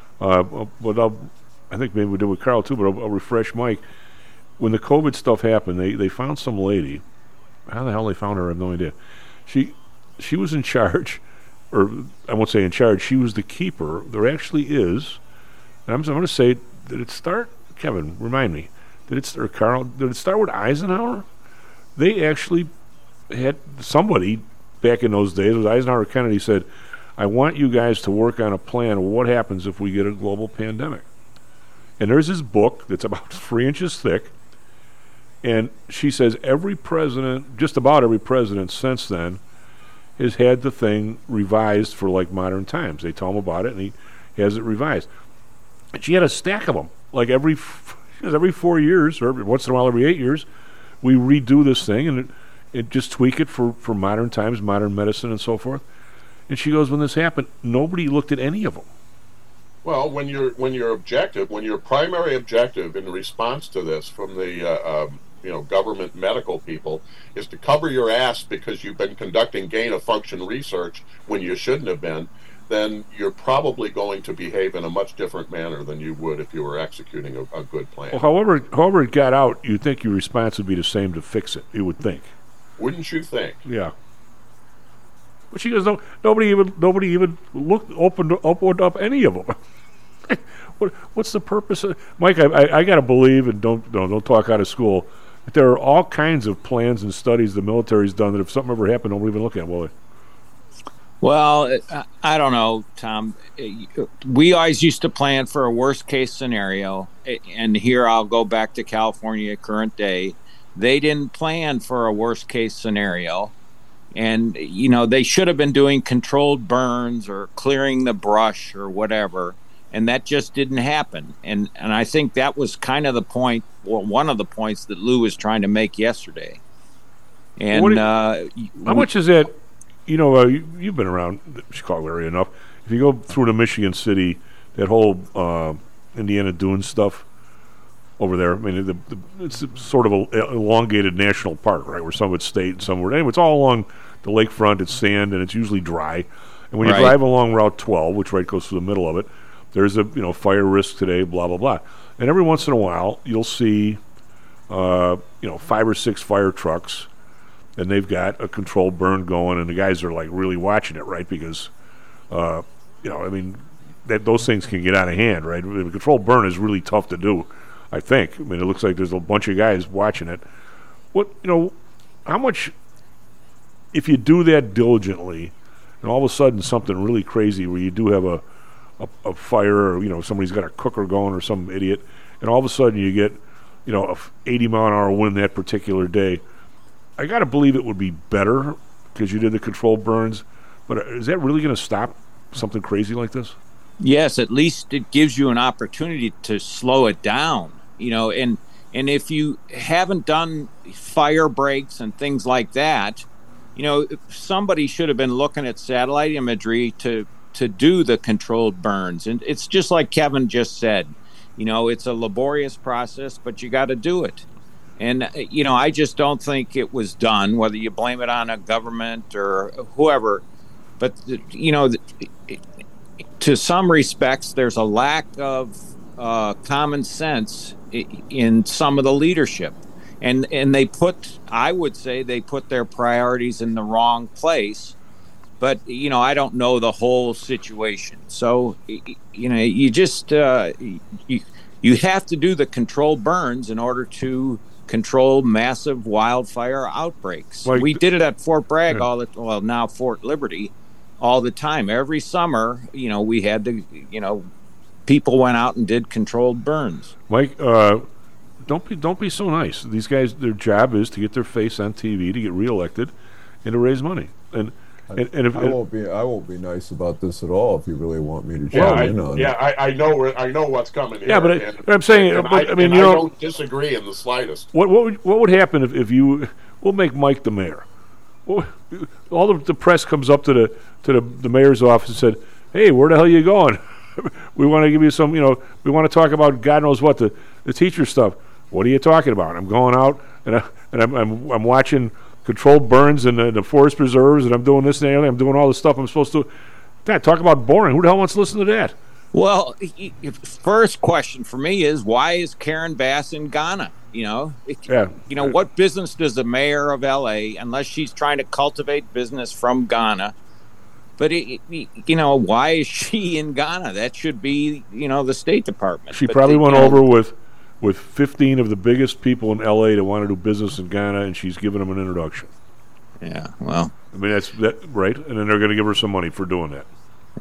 But I think maybe we did with Carl too, but I'll refresh Mike. When the COVID stuff happened, they found some lady. How the hell they found her, I have no idea. She was in charge, or I won't say in charge, she was the keeper. There actually is, and I'm going to say, did it start, Kevin, remind me, Carl, did it start with Eisenhower? They actually had somebody back in those days, it was Eisenhower or Kennedy, said, I want you guys to work on a plan of what happens if we get a global pandemic. And there's this book that's about 3 inches thick, and she says every president, just about every president since then, has had the thing revised for like modern times. They tell him about it, and he has it revised. And she had a stack of them. Like every 4 years, or once in a while every 8 years, we redo this thing, and it just tweak it for modern times, modern medicine, and so forth. And she goes, when this happened, nobody looked at any of them. Well, when your objective, when your primary objective in response to this from the government medical people is to cover your ass because you've been conducting gain of function research when you shouldn't have been, then you're probably going to behave in a much different manner than you would if you were executing a good plan. Well, however it got out, you'd think your response would be the same to fix it. You would think. Wouldn't you think? Yeah. But she goes, no, nobody even opened up any of them. What's the purpose of Mike? I got to believe, and don't talk out of school, that there are all kinds of plans and studies the military's done that if something ever happened, nobody even look at. Will they? Well, I don't know, Tom. We always used to plan for a worst case scenario, and here I'll go back to California current day. They didn't plan for a worst case scenario. And, they should have been doing controlled burns or clearing the brush or whatever. And that just didn't happen. And I think that was kind of the point, or one of the points that Lou was trying to make yesterday. And how much is that? You've been around the Chicago area enough. If you go through to Michigan City, that whole Indiana Dunes stuff over there, I mean, it's sort of an elongated national park, right, where some of it's state and some were. Anyway, it's all along the lakefront. It's sand, and it's usually dry. And when you drive along Route 12, which goes through the middle of it, there's a fire risk today, blah, blah, blah. And every once in a while, you'll see 5 or 6 fire trucks, and they've got a controlled burn going, and the guys are, really watching it, right, because, those things can get out of hand, right? A controlled burn is really tough to do, I think. I mean, it looks like there's a bunch of guys watching it. How much, if you do that diligently, and all of a sudden something really crazy where you do have a fire, or somebody's got a cooker going or some idiot, and all of a sudden you get a 80-mile-an-hour wind that particular day, I got to believe it would be better because you did the controlled burns. But is that really going to stop something crazy like this? Yes, at least it gives you an opportunity to slow it down. And if you haven't done fire breaks and things like that, somebody should have been looking at satellite imagery to do the controlled burns. And it's just like Kevin just said, it's a laborious process, but you got to do it. And, I just don't think it was done, whether you blame it on a government or whoever. But, to some respects, there's a lack of common sense in some of the leadership. And I would say they put their priorities in the wrong place. But, I don't know the whole situation. So, you just, you have to do the controlled burns in order to control massive wildfire outbreaks. We did it at Fort Bragg, now Fort Liberty, all the time. Every summer, we had to, people went out and did controlled burns. Mike, don't be so nice. These guys, their job is to get their face on TV, to get reelected, and to raise money. And if, I won't be nice about this at all if you really want me to chime in on it. Yeah, I know what's coming here. Yeah, but I'm saying, I don't disagree in the slightest. What would happen if we'll make Mike the mayor? All the press comes up to the mayor's office and said, "Hey, where the hell are you going? We want to give you some, we want to talk about God knows what, the teacher stuff. What are you talking about? I'm going out and I'm watching controlled burns in the forest preserves, and I'm doing this and that, I'm doing all the stuff I'm supposed to. God, talk about boring. Who the hell wants to listen to that?" Well, first question for me is, why is Karen Bass in Ghana? What business does the mayor of L.A., unless she's trying to cultivate business from Ghana, but, why is she in Ghana? That should be, the State Department. She probably went over with 15 of the biggest people in L.A. that want to do business in Ghana, and she's giving them an introduction. Yeah, well. I mean, that's right, and then they're going to give her some money for doing that.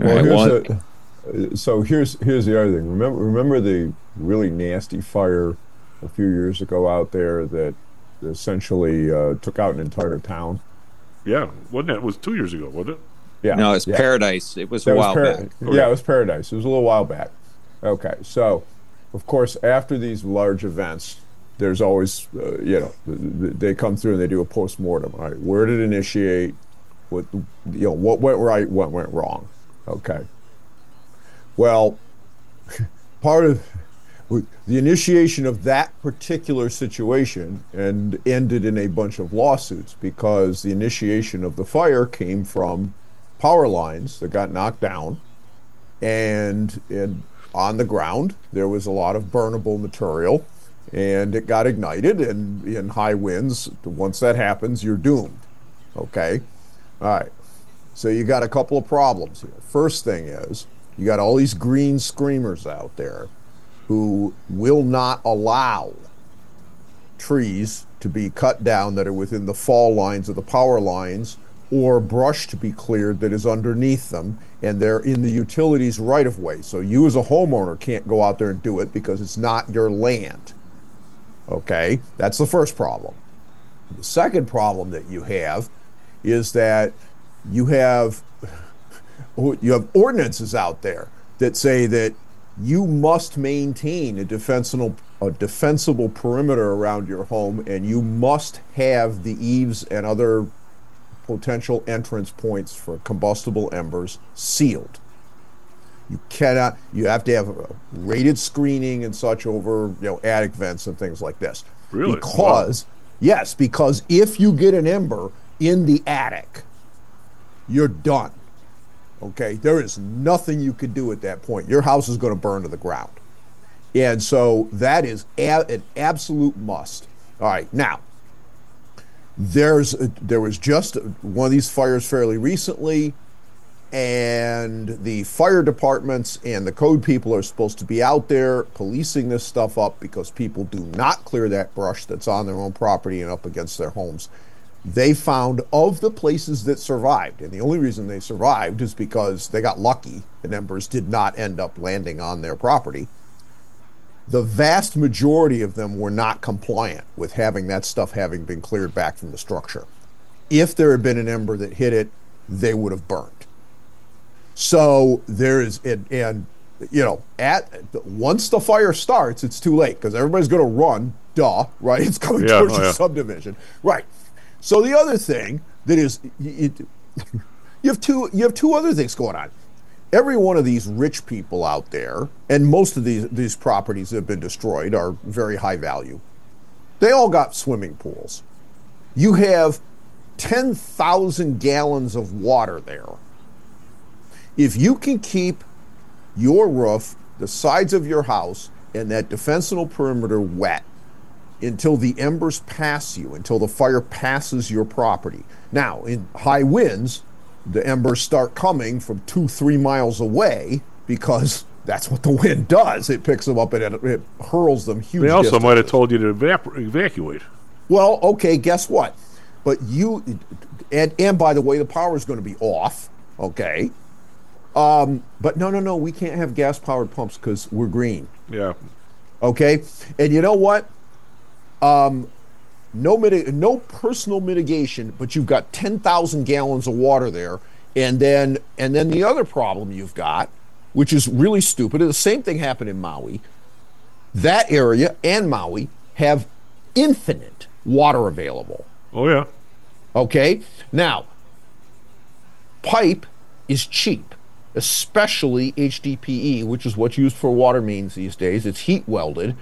So here's the other thing. Remember the really nasty fire a few years ago out there that essentially took out an entire town? Yeah, wasn't it? It was 2 years ago, wasn't it? Yeah. No, it's Paradise. It was a while back. Yeah, it was Paradise. It was a little while back. Okay, so, of course, after these large events, there's always, they come through and they do a post-mortem. All right, where did it initiate? What went right, what went wrong? Okay. Well, part of the initiation of that particular situation and ended in a bunch of lawsuits because the initiation of the fire came from power lines that got knocked down, and on the ground there was a lot of burnable material, and it got ignited, and in high winds, once that happens, you're doomed. Okay? All right. So you got a couple of problems here. First thing is, you got all these green screamers out there who will not allow trees to be cut down that are within the fall lines of the power lines, or brush to be cleared that is underneath them, and they're in the utilities right of way. So you as a homeowner can't go out there and do it because it's not your land. Okay? That's the first problem. The second problem that you have is that you have ordinances out there that say that you must maintain a defensible perimeter around your home, and you must have the eaves and other potential entrance points for combustible embers sealed. You have to have a rated screening and such over, attic vents and things like this. Really? Because, yes, because if you get an ember in the attic, you're done. Okay? There is nothing you could do at that point. Your house is going to burn to the ground. And so that is an absolute must. All right, now, there was just one of these fires fairly recently, and the fire departments and the code people are supposed to be out there policing this stuff up because people do not clear that brush that's on their own property and up against their homes. They found, of the places that survived, and the only reason they survived is because they got lucky and embers did not end up landing on their property, the vast majority of them were not compliant with having that stuff having been cleared back from the structure. If there had been an ember that hit it, they would have burned. So there is, once the fire starts, it's too late because everybody's going to run. Duh, right? It's coming towards your subdivision, right? So the other thing that is, you have two other things going on. Every one of these rich people out there, and most of these properties that have been destroyed are very high value. They all got swimming pools. You have 10,000 gallons of water there. If you can keep your roof, the sides of your house, and that defensible perimeter wet until the embers pass you, until the fire passes your property. Now, in high winds, the embers start coming from 2-3 miles away because that's what the wind does. It picks them up and it hurls them huge They also distances. might have told you to evacuate. Well, okay, guess what? But and by the way, the power is going to be off, okay? But no, we can't have gas-powered pumps because we're green. Yeah. Okay? And you know what? No personal mitigation, but you've got 10,000 gallons of water there, and then the other problem you've got, which is really stupid, and the same thing happened in Maui. That area and Maui have infinite water available. Oh yeah. Okay? Now, pipe is cheap, especially HDPE, which is what's used for water mains these days. It's heat welded.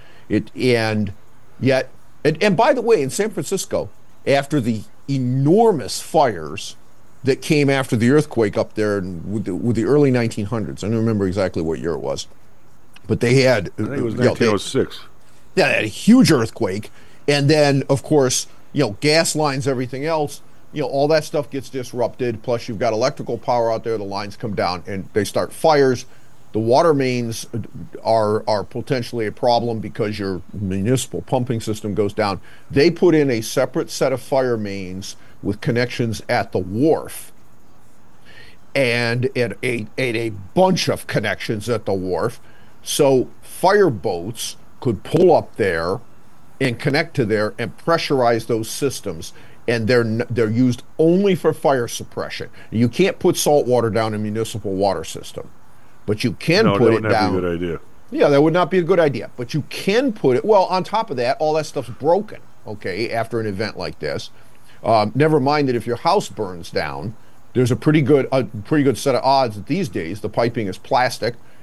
And by the way, in San Francisco, after the enormous fires that came after the earthquake up there with the early 1900s, I don't remember exactly what year it was, but they had... I think it was 1906. They had a huge earthquake, and then, of course, gas lines, everything else, all that stuff gets disrupted, plus you've got electrical power out there, the lines come down, and they start fires. The water mains are potentially a problem because your municipal pumping system goes down. They put in a separate set of fire mains with connections at the wharf and a bunch of connections at the wharf. So fire boats could pull up there and connect to there and pressurize those systems. And they're used only for fire suppression. You can't put salt water down in a municipal water system. But you can put it down. That would not be a good idea. Yeah, that would not be a good idea. But you can put it. Well, on top of that, all that stuff's broken. Okay, after an event like this, never mind that if your house burns down, there's a pretty good set of odds that these days the piping is plastic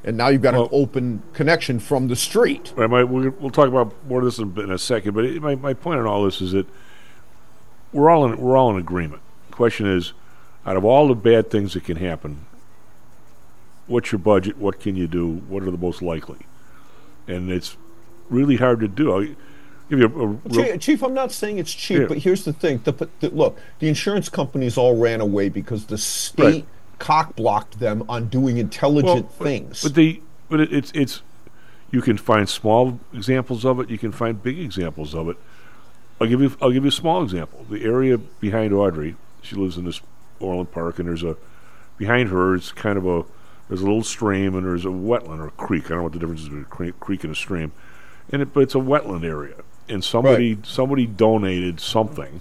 and now you've got an open connection from the street. Right, we'll talk about more of this in a second, but my point on all this is that we're all in agreement. The question is, out of all the bad things that can happen, what's your budget? What can you do? What are the most likely? And it's really hard to do. I'll give you Chief, I'm not saying it's cheap, but here's the thing. Look, the insurance companies all ran away because the state cock-blocked them on doing intelligent things. But it's you can find small examples of it. You can find big examples of it. I'll give you a small example. The area behind Audrey, she lives in this Orland Park, and behind her it's kind of there's a little stream and there's a wetland or a creek. I don't know what the difference is between a creek and a stream, but it's a wetland area. And somebody donated something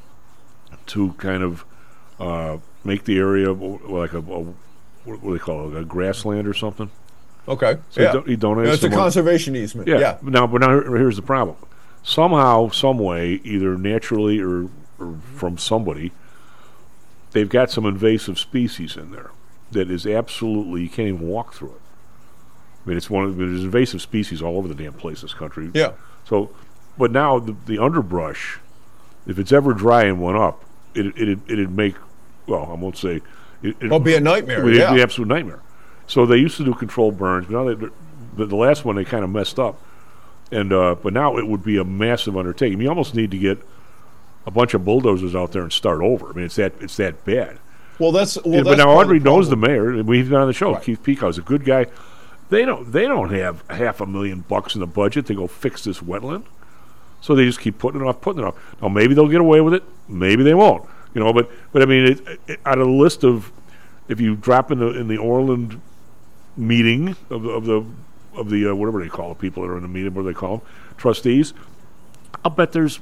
to kind of make the area like what do they call it, a grassland or something. Okay. So he donated. It's a conservation easement. Yeah. But now here's the problem. Somehow, some way, either naturally or from somebody, they've got some invasive species in there that is absolutely, you can't even walk through it. I mean, there's invasive species all over the damn place, this country. Yeah. So, but now the underbrush, if it's ever dry and went up, it'd make, well, I won't say, it'd be a nightmare. It'd be an absolute nightmare. So they used to do controlled burns, but now the last one they kind of messed up, and but now it would be a massive undertaking. You almost need to get a bunch of bulldozers out there and start over. I mean, it's that bad. But now Audrey knows the mayor. We've been on the show. Right. Keith Peacock's a good guy. They don't have $500,000 in the budget to go fix this wetland, so they just keep putting it off. Now maybe they'll get away with it. Maybe they won't. But I mean, out of the list of, if you drop in the Orland meeting of the whatever they call the people that are in the meeting, what do they call them, trustees, I'll bet there's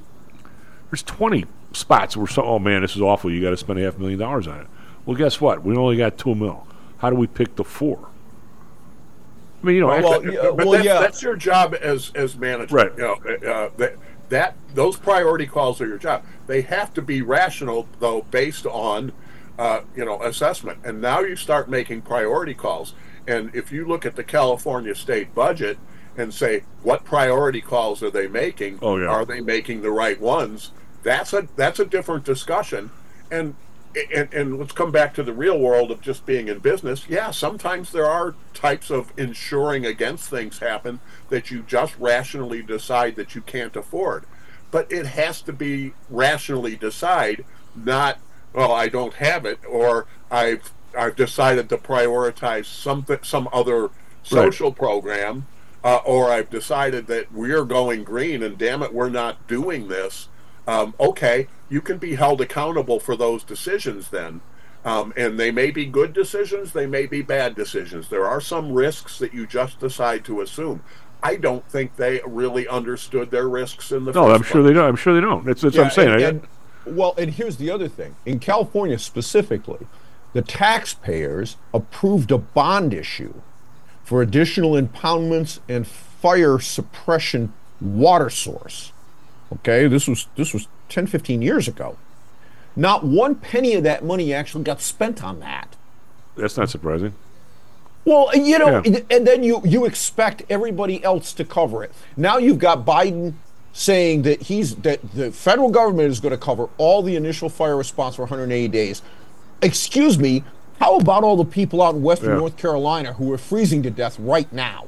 20 spots where oh man, this is awful, you got to spend $500,000 on it. Well, guess what? We only got $2 million. How do we pick the 4? I mean, that's your job as manager. Right. Those priority calls are your job. They have to be rational, though, based on assessment. And now you start making priority calls. And if you look at the California state budget and say, what priority calls are they making? Oh, yeah. Are they making the right ones? That's a different discussion. And let's come back to the real world of just being in business. Yeah, sometimes there are types of insuring against things happen that you just rationally decide that you can't afford. But it has to be rationally decide, not, well, I don't have it, or I've decided to prioritize some other social program, or I've decided that we're going green and damn it, we're not doing this. Okay, you can be held accountable for those decisions then. And they may be good decisions, they may be bad decisions. There are some risks that you just decide to assume. I don't think they really understood their risks in the first place. I'm sure they don't. I'm sure they don't. That's what I'm saying. And here's the other thing. In California specifically, the taxpayers approved a bond issue for additional impoundments and fire suppression water source. Okay, this was 10, 15 years ago. Not one penny of that money actually got spent on that. That's not surprising. Well, and then you expect everybody else to cover it. Now you've got Biden saying that the federal government is going to cover all the initial fire response for 180 days. Excuse me, how about all the people out in western North Carolina who are freezing to death right now?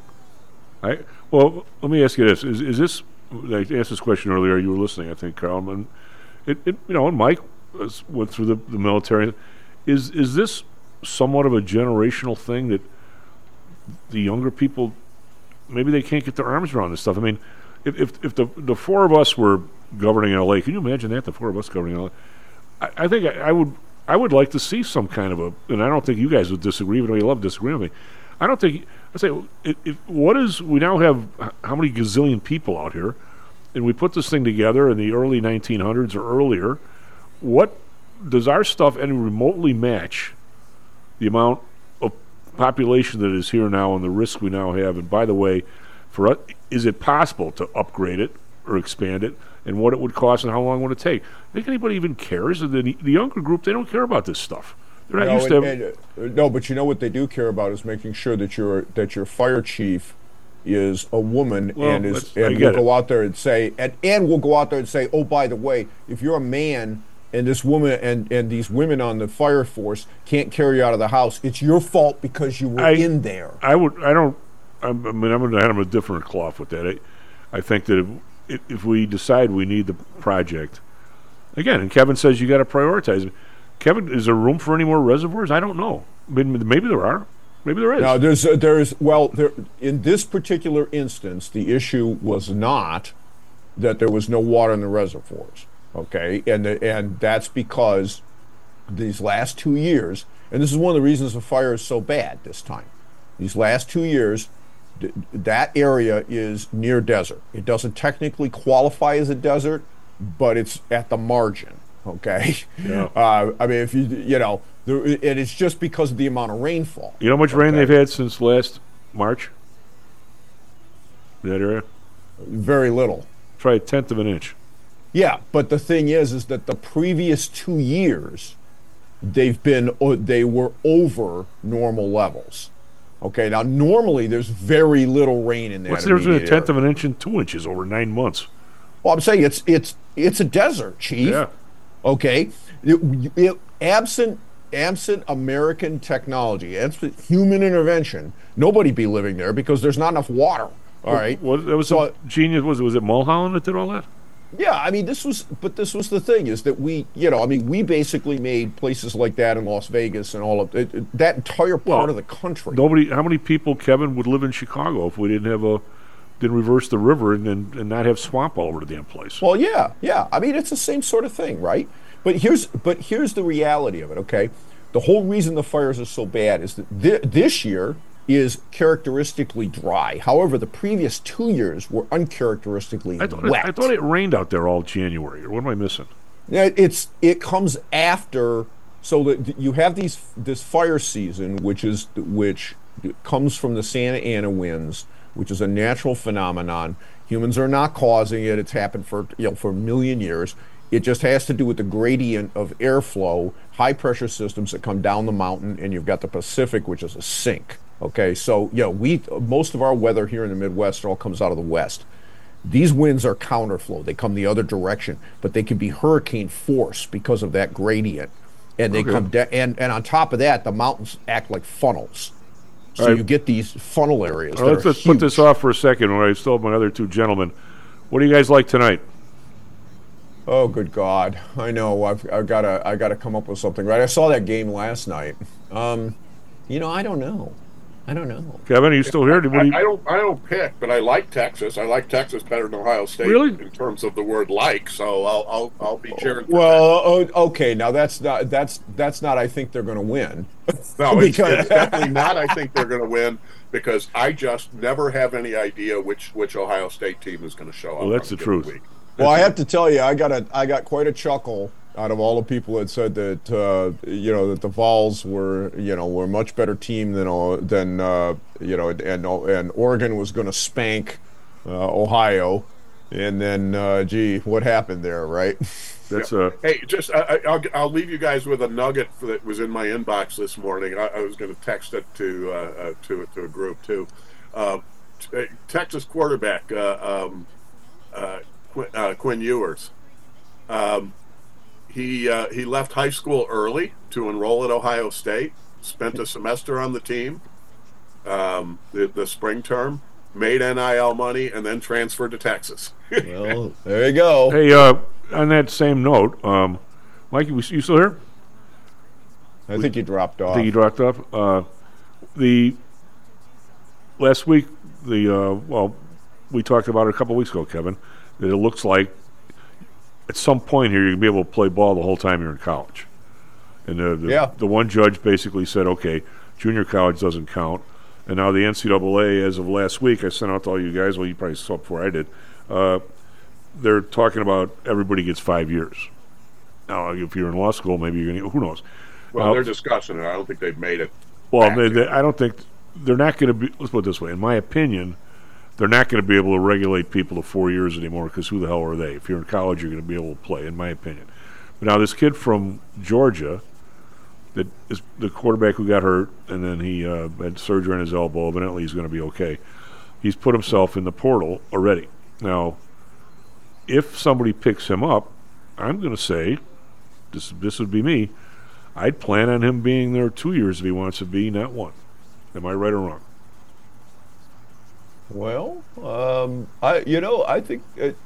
Well, let me ask you this: Is this? I asked this question earlier. You were listening, I think, Carl. And and Mike went through the military. Is this somewhat of a generational thing that the younger people, maybe they can't get their arms around this stuff? I mean, if the four of us were governing L.A., can you imagine that, the four of us governing L.A.? I think I would like to see some kind of and I don't think you guys would disagree, even though you love disagreeing with me. I don't think, I say, we now have how many gazillion people out here, and we put this thing together in the early 1900s or earlier. What does our stuff any remotely match the amount of population that is here now and the risk we now have? And by the way, for us, is it possible to upgrade it or expand it, and what it would cost and how long would it take? I think anybody even cares? The younger group, they don't care about this stuff. They're not No, used to no, but you know what they do care about is making sure that your fire chief is a woman Well, and I will get go out there and say and will go out there and say, oh, by the way, if you're a man and this woman and these women on the fire force can't carry you out of the house, it's your fault because you were in there. I'm going to have a different cloth with that. I think that if we decide we need the project, again, and Kevin says you got to prioritize it. Kevin, is there room for any more reservoirs? I don't know. I mean, maybe there are. Maybe there is. Now, there in this particular instance, the issue was not that there was no water in the reservoirs. Okay, and that's because these last 2 years, and this is one of the reasons the fire is so bad this time. These last 2 years, that area is near desert. It doesn't technically qualify as a desert, but it's at the margin. Okay, Yeah. I mean, if and it's just because of the amount of rainfall. You know how much rain they've had since last March? That area? Very little. Probably a tenth of an inch. Yeah, but the thing is that the previous 2 years, they were over normal levels. Okay, now normally there's very little rain in that. What's the difference between a tenth of an inch and 2 inches over 9 months? Well, I'm saying it's a desert, Chief. Yeah. Okay, absent American technology, absent human intervention, nobody'd be living there because there's not enough water. All right. Genius. Was it Mulholland that did all that? Yeah, I mean, this was the thing is that we basically made places like that in Las Vegas and all of that entire part of the country. How many people, Kevin, would live in Chicago if we didn't reverse the river and not have swamp all over the damn place? Well, yeah. I mean, it's the same sort of thing, right? But here's the reality of it. Okay, the whole reason the fires are so bad is that this year is characteristically dry. However, the previous 2 years were uncharacteristically wet. I thought it rained out there all January. Or what am I missing? Yeah, it comes after. So that you have this fire season, which comes from the Santa Ana winds, which is a natural phenomenon. Humans are not causing it. It's happened for a million years. It just has to do with the gradient of airflow, high pressure systems that come down the mountain, and you've got the Pacific, which is a sink. Okay, so most of our weather here in the Midwest all comes out of the west. These winds are counterflow; they come the other direction, but they can be hurricane force because of that gradient, and they come down. And on top of that, the mountains act like funnels, so you get these funnel areas. Let's put this off for a second. When I still have my other two gentlemen, what do you guys like tonight? Oh, good God! I know I've got to come up with something. Right? I saw that game last night. I don't know. Kevin, are you still here? I don't pick, but I like Texas. I like Texas better than Ohio State in terms of the word "like." So I'll be cheering. Okay. Now that's not. I think they're going to win. No, it's definitely not. I think they're going to win because I just never have any idea which Ohio State team is going to show up. Well, that's the truth. Week. Well, I have to tell you, I got quite a chuckle out of all the people that said that that the Vols were a much better team than and Oregon was going to spank Ohio, and then what happened there, right? That's Hey, just I'll leave you guys with a nugget that was in my inbox this morning. I was going to text it to a group too. Texas quarterback Quinn Ewers. He left high school early to enroll at Ohio State, spent a semester on the team, the spring term, made NIL money, and then transferred to Texas. Well, there you go. Hey, on that same note, Mikey, you still here? I think you dropped off. I think you dropped off. The last week, we talked about it a couple weeks ago, Kevin, that it looks like at some point here, you're going to be able to play ball the whole time you're in college. And the one judge basically said, okay, junior college doesn't count. And now the NCAA, as of last week, I sent out to all you guys, well, you probably saw it before I did, they're talking about everybody gets 5 years. Now, if you're in law school, maybe you're going to get, who knows? Well, they're discussing it. I don't think they've made it. Well, I don't think, they're not going to be, let's put it this way, in my opinion, they're not going to be able to regulate people to 4 years anymore because who the hell are they? If you're in college, you're going to be able to play, in my opinion. But now this kid from Georgia, that is the quarterback who got hurt, and then he had surgery on his elbow. Evidently, he's going to be okay. He's put himself in the portal already. Now, if somebody picks him up, I'm going to say, this would be me, I'd plan on him being there 2 years if he wants to be, not 1. Am I right or wrong? Well, I think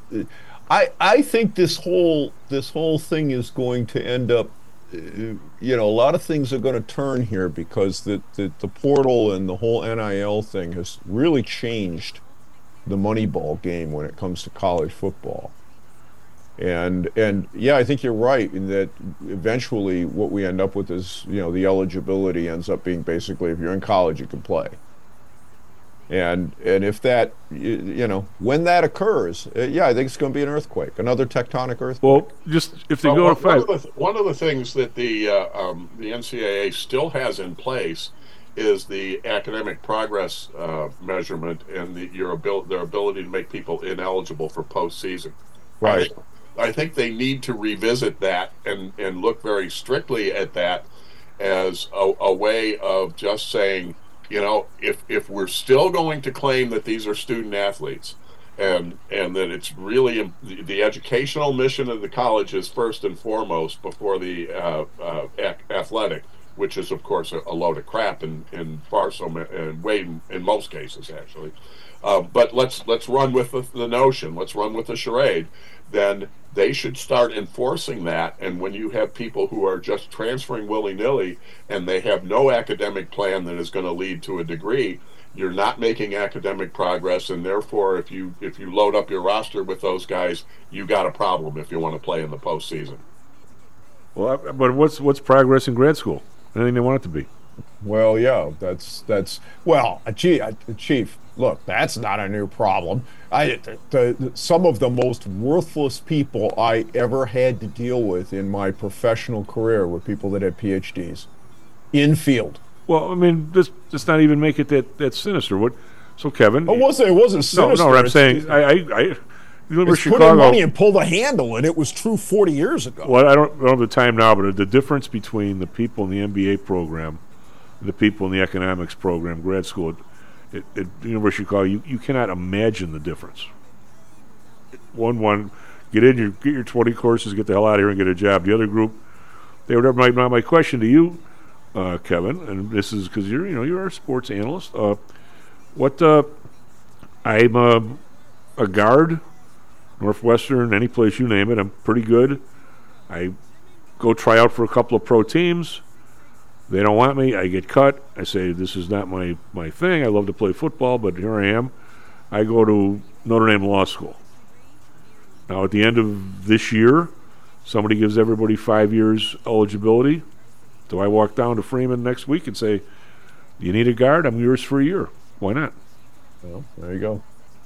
I think this whole thing is going to end up. A lot of things are going to turn here because the portal and the whole NIL thing has really changed the Moneyball game when it comes to college football. And yeah, I think you're right in that eventually what we end up with is, the eligibility ends up being basically if you're in college, you can play. And if that, when that occurs, I think it's going to be an earthquake, another tectonic earthquake. Well, just if they go to 5. One of the things that the NCAA still has in place is the academic progress measurement and their ability to make people ineligible for postseason. Right. I think they need to revisit that and look very strictly at that as a way of just saying, if we're still going to claim that these are student athletes and that it's really the educational mission of the college is first and foremost before the athletic, which is of course a load of crap in most cases actually. But let's run with the notion. Let's run with the charade. Then they should start enforcing that. And when you have people who are just transferring willy-nilly and they have no academic plan that is going to lead to a degree, you're not making academic progress. And therefore, if you load up your roster with those guys, you got a problem if you want to play in the postseason. Well, but what's progress in grad school? Anything they want it to be? Well, yeah, that's Chief. Look, that's not a new problem. Some of the most worthless people I ever had to deal with in my professional career were people that had PhDs in field. Well, I mean, let's not even make it that sinister. So, Kevin, it wasn't sinister. No, I'm saying I It's put in money and pull the handle, and it was true 40 years ago. Well, I don't have the time now, but the difference between the people in the MBA program and the people in the economics program, grad school, at University of Chicago, you cannot imagine the difference. One, get your 20 courses, get the hell out of here and get a job. The other group, they were my question to you, Kevin, and this is because you're a sports analyst. I'm a guard, Northwestern, any place you name it. I'm pretty good. I go try out for a couple of pro teams. They don't want me. I get cut. I say, this is not my thing. I love to play football, but here I am. I go to Notre Dame Law School. Now, at the end of this year, somebody gives everybody 5 years eligibility. Do I walk down to Freeman next week and say, you need a guard? I'm yours for a year. Why not? Well, there you go.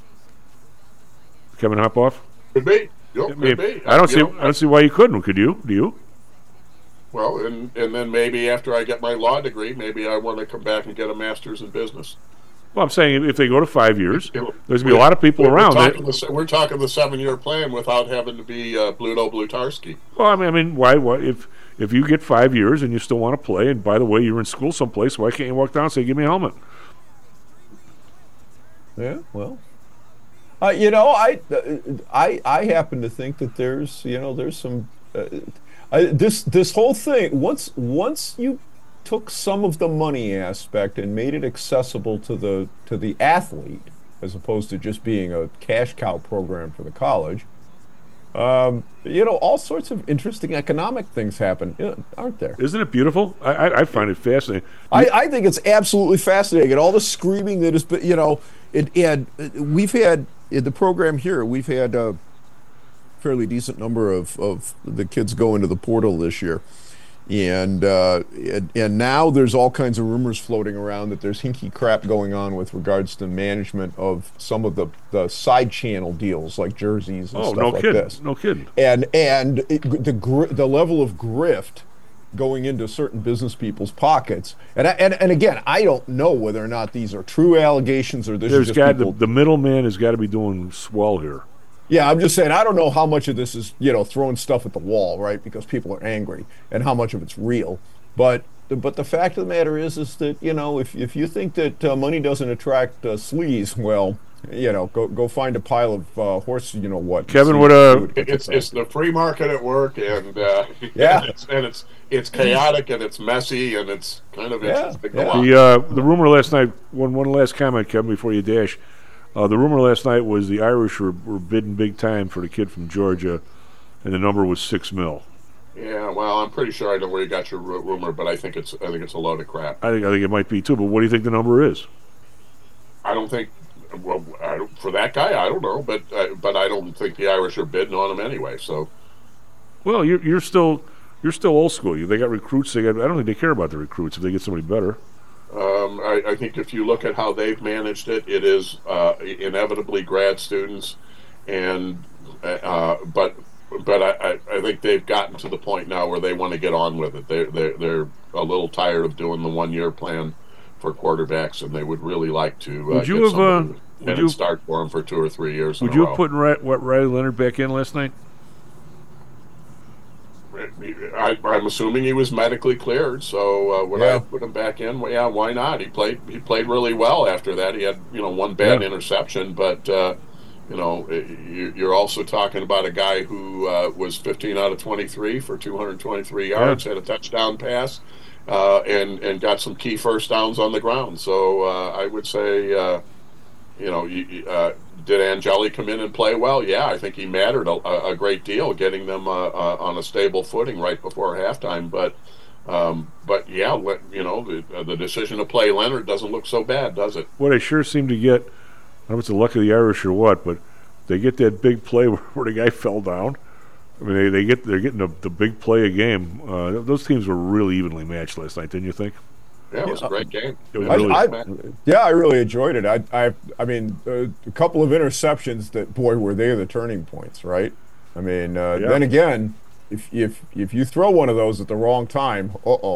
Kevin, hop off? Could be. Could be. I don't see why you couldn't. Could you? Do you? Well, and then maybe after I get my law degree, maybe I want to come back and get a master's in business. Well, I'm saying if they go to 5 years, there's going to be a lot of people around. We're talking the 7-year plan without having to be Bluto Blutarski. Well, I mean, why? If you get 5 years and you still want to play, and by the way, you're in school someplace, why can't you walk down and say, give me a helmet? Yeah, well. I happen to think that there's some this whole thing once you took some of the money aspect and made it accessible to the athlete as opposed to just being a cash cow program for the college, all sorts of interesting economic things happen, aren't there? Isn't it beautiful? I find it fascinating. I think it's absolutely fascinating, and all the screaming that has been, we've had in the program here, we've had a fairly decent number of the kids go into the portal this year, and now there's all kinds of rumors floating around that there's hinky crap going on with regards to management of some of the side channel deals like jerseys and stuff like this. No kidding. And the level of grift going into certain business people's pockets, and again, I don't know whether or not these are true allegations or this is just people. The middleman has got to be doing swell here. Yeah, I'm just saying, I don't know how much of this is throwing stuff at the wall, right? Because people are angry, and how much of it's real. But the fact of the matter is that, you know, if you think that money doesn't attract sleaze, well, you know, go find a pile of horse, you know what. Kevin, it's the free market at work, and it's chaotic and it's messy and it's kind of interesting. The rumor last night. One last comment, Kevin, before you dash. The rumor last night was the Irish were bidding big time for the kid from Georgia, and the number was $6 million. Yeah, well, I'm pretty sure I know where you got your rumor, but I think it's a load of crap. I think it might be too. But what do you think the number is? I don't think. Well, for that guy, I don't know, but I don't think the Irish are bidding on him anyway. So, well, you're still old school. They got recruits. I don't think they care about the recruits if they get somebody better. I think if you look at how they've managed it, it is inevitably grad students, and but I think they've gotten to the point now where they want to get on with it. They're a little tired of doing the 1-year plan for quarterbacks, and they would really like to start for them for 2 or 3 years. Would you have put Riley Leonard back in last night? I'm assuming he was medically cleared, so would I put him back in? Well, yeah, why not? He played really well after that. He had one bad interception, but you're also talking about a guy who was 15 out of 23 for 223 yards, had a touchdown pass, and got some key first downs on the ground. So I would say, did Angeli come in and play well? Yeah, I think he mattered a great deal, getting them on a stable footing right before halftime. But yeah, the decision to play Leonard doesn't look so bad, does it? What I sure seem to get, I don't know if it's the luck of the Irish or what, but they get that big play where the guy fell down. I mean, they're getting the big play a game. Those teams were really evenly matched last night, didn't you think? Yeah, it was a great game. It was really I really enjoyed it. I mean, a couple of interceptions that, boy, were they the turning points, right? I mean, then again, if you throw one of those at the wrong time,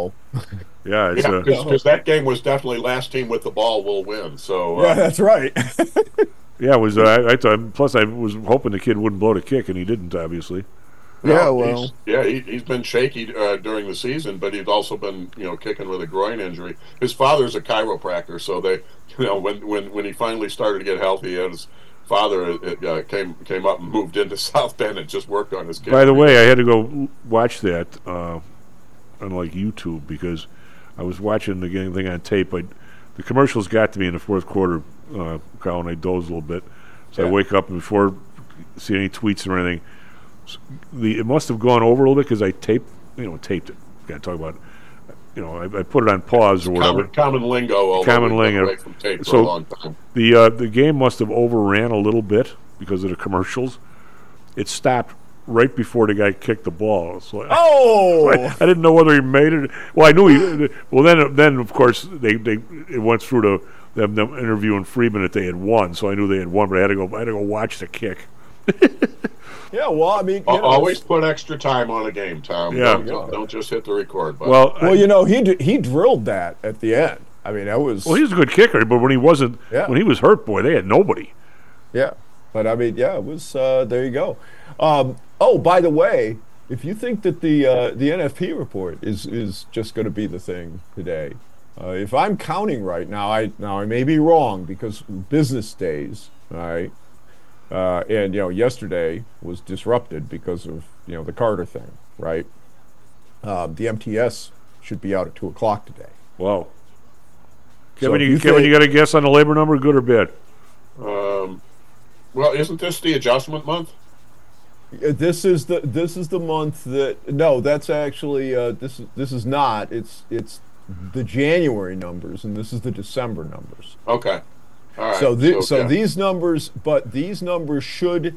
Yeah, because that game was definitely last team with the ball will win. So yeah, that's right. Yeah, it was. I thought. Plus, I was hoping the kid wouldn't blow the kick, and he didn't, obviously. Yeah, well, he's been shaky during the season, but he's also been kicking with a groin injury. His father's a chiropractor, so they when he finally started to get healthy, his father came up and moved into South Bend and just worked on his kid. By the way, I had to go watch that on like YouTube because I was watching the thing on tape. The commercials got to me in the fourth quarter, Colin. I dozed a little bit, so I wake up and before see any tweets or anything. It must have gone over a little bit because I taped it. Got to talk about, I put it on pause or whatever. Common lingo. Common lingo. Away from tape for a long time. The game must have overran a little bit because of the commercials. It stopped right before the guy kicked the ball. So I didn't know whether he made it. Well, I knew he. Well, then of course it went through to them interviewing Freeman that they had won. So I knew they had won, but I had to go watch the kick. Yeah, well, I mean, always put extra time on a game, Tom. Yeah. Don't just hit the record button. Well, he drilled that at the end. I mean, that was. Well, he was a good kicker, but when he wasn't, when he was hurt, boy, they had nobody. Yeah, but I mean, it was. There you go. By the way, if you think that the NFP report is just going to be the thing today, if I'm counting right now, I may be wrong because business days, all right. And yesterday was disrupted because of the Carter thing, right? The MTS should be out at 2:00 today. Wow. Kevin, you got a guess on the labor number, good or bad? Well, isn't this the adjustment month? This is the month that that's actually this is not. It's the January numbers, and this is the December numbers. Okay. All right. So these numbers, but these numbers should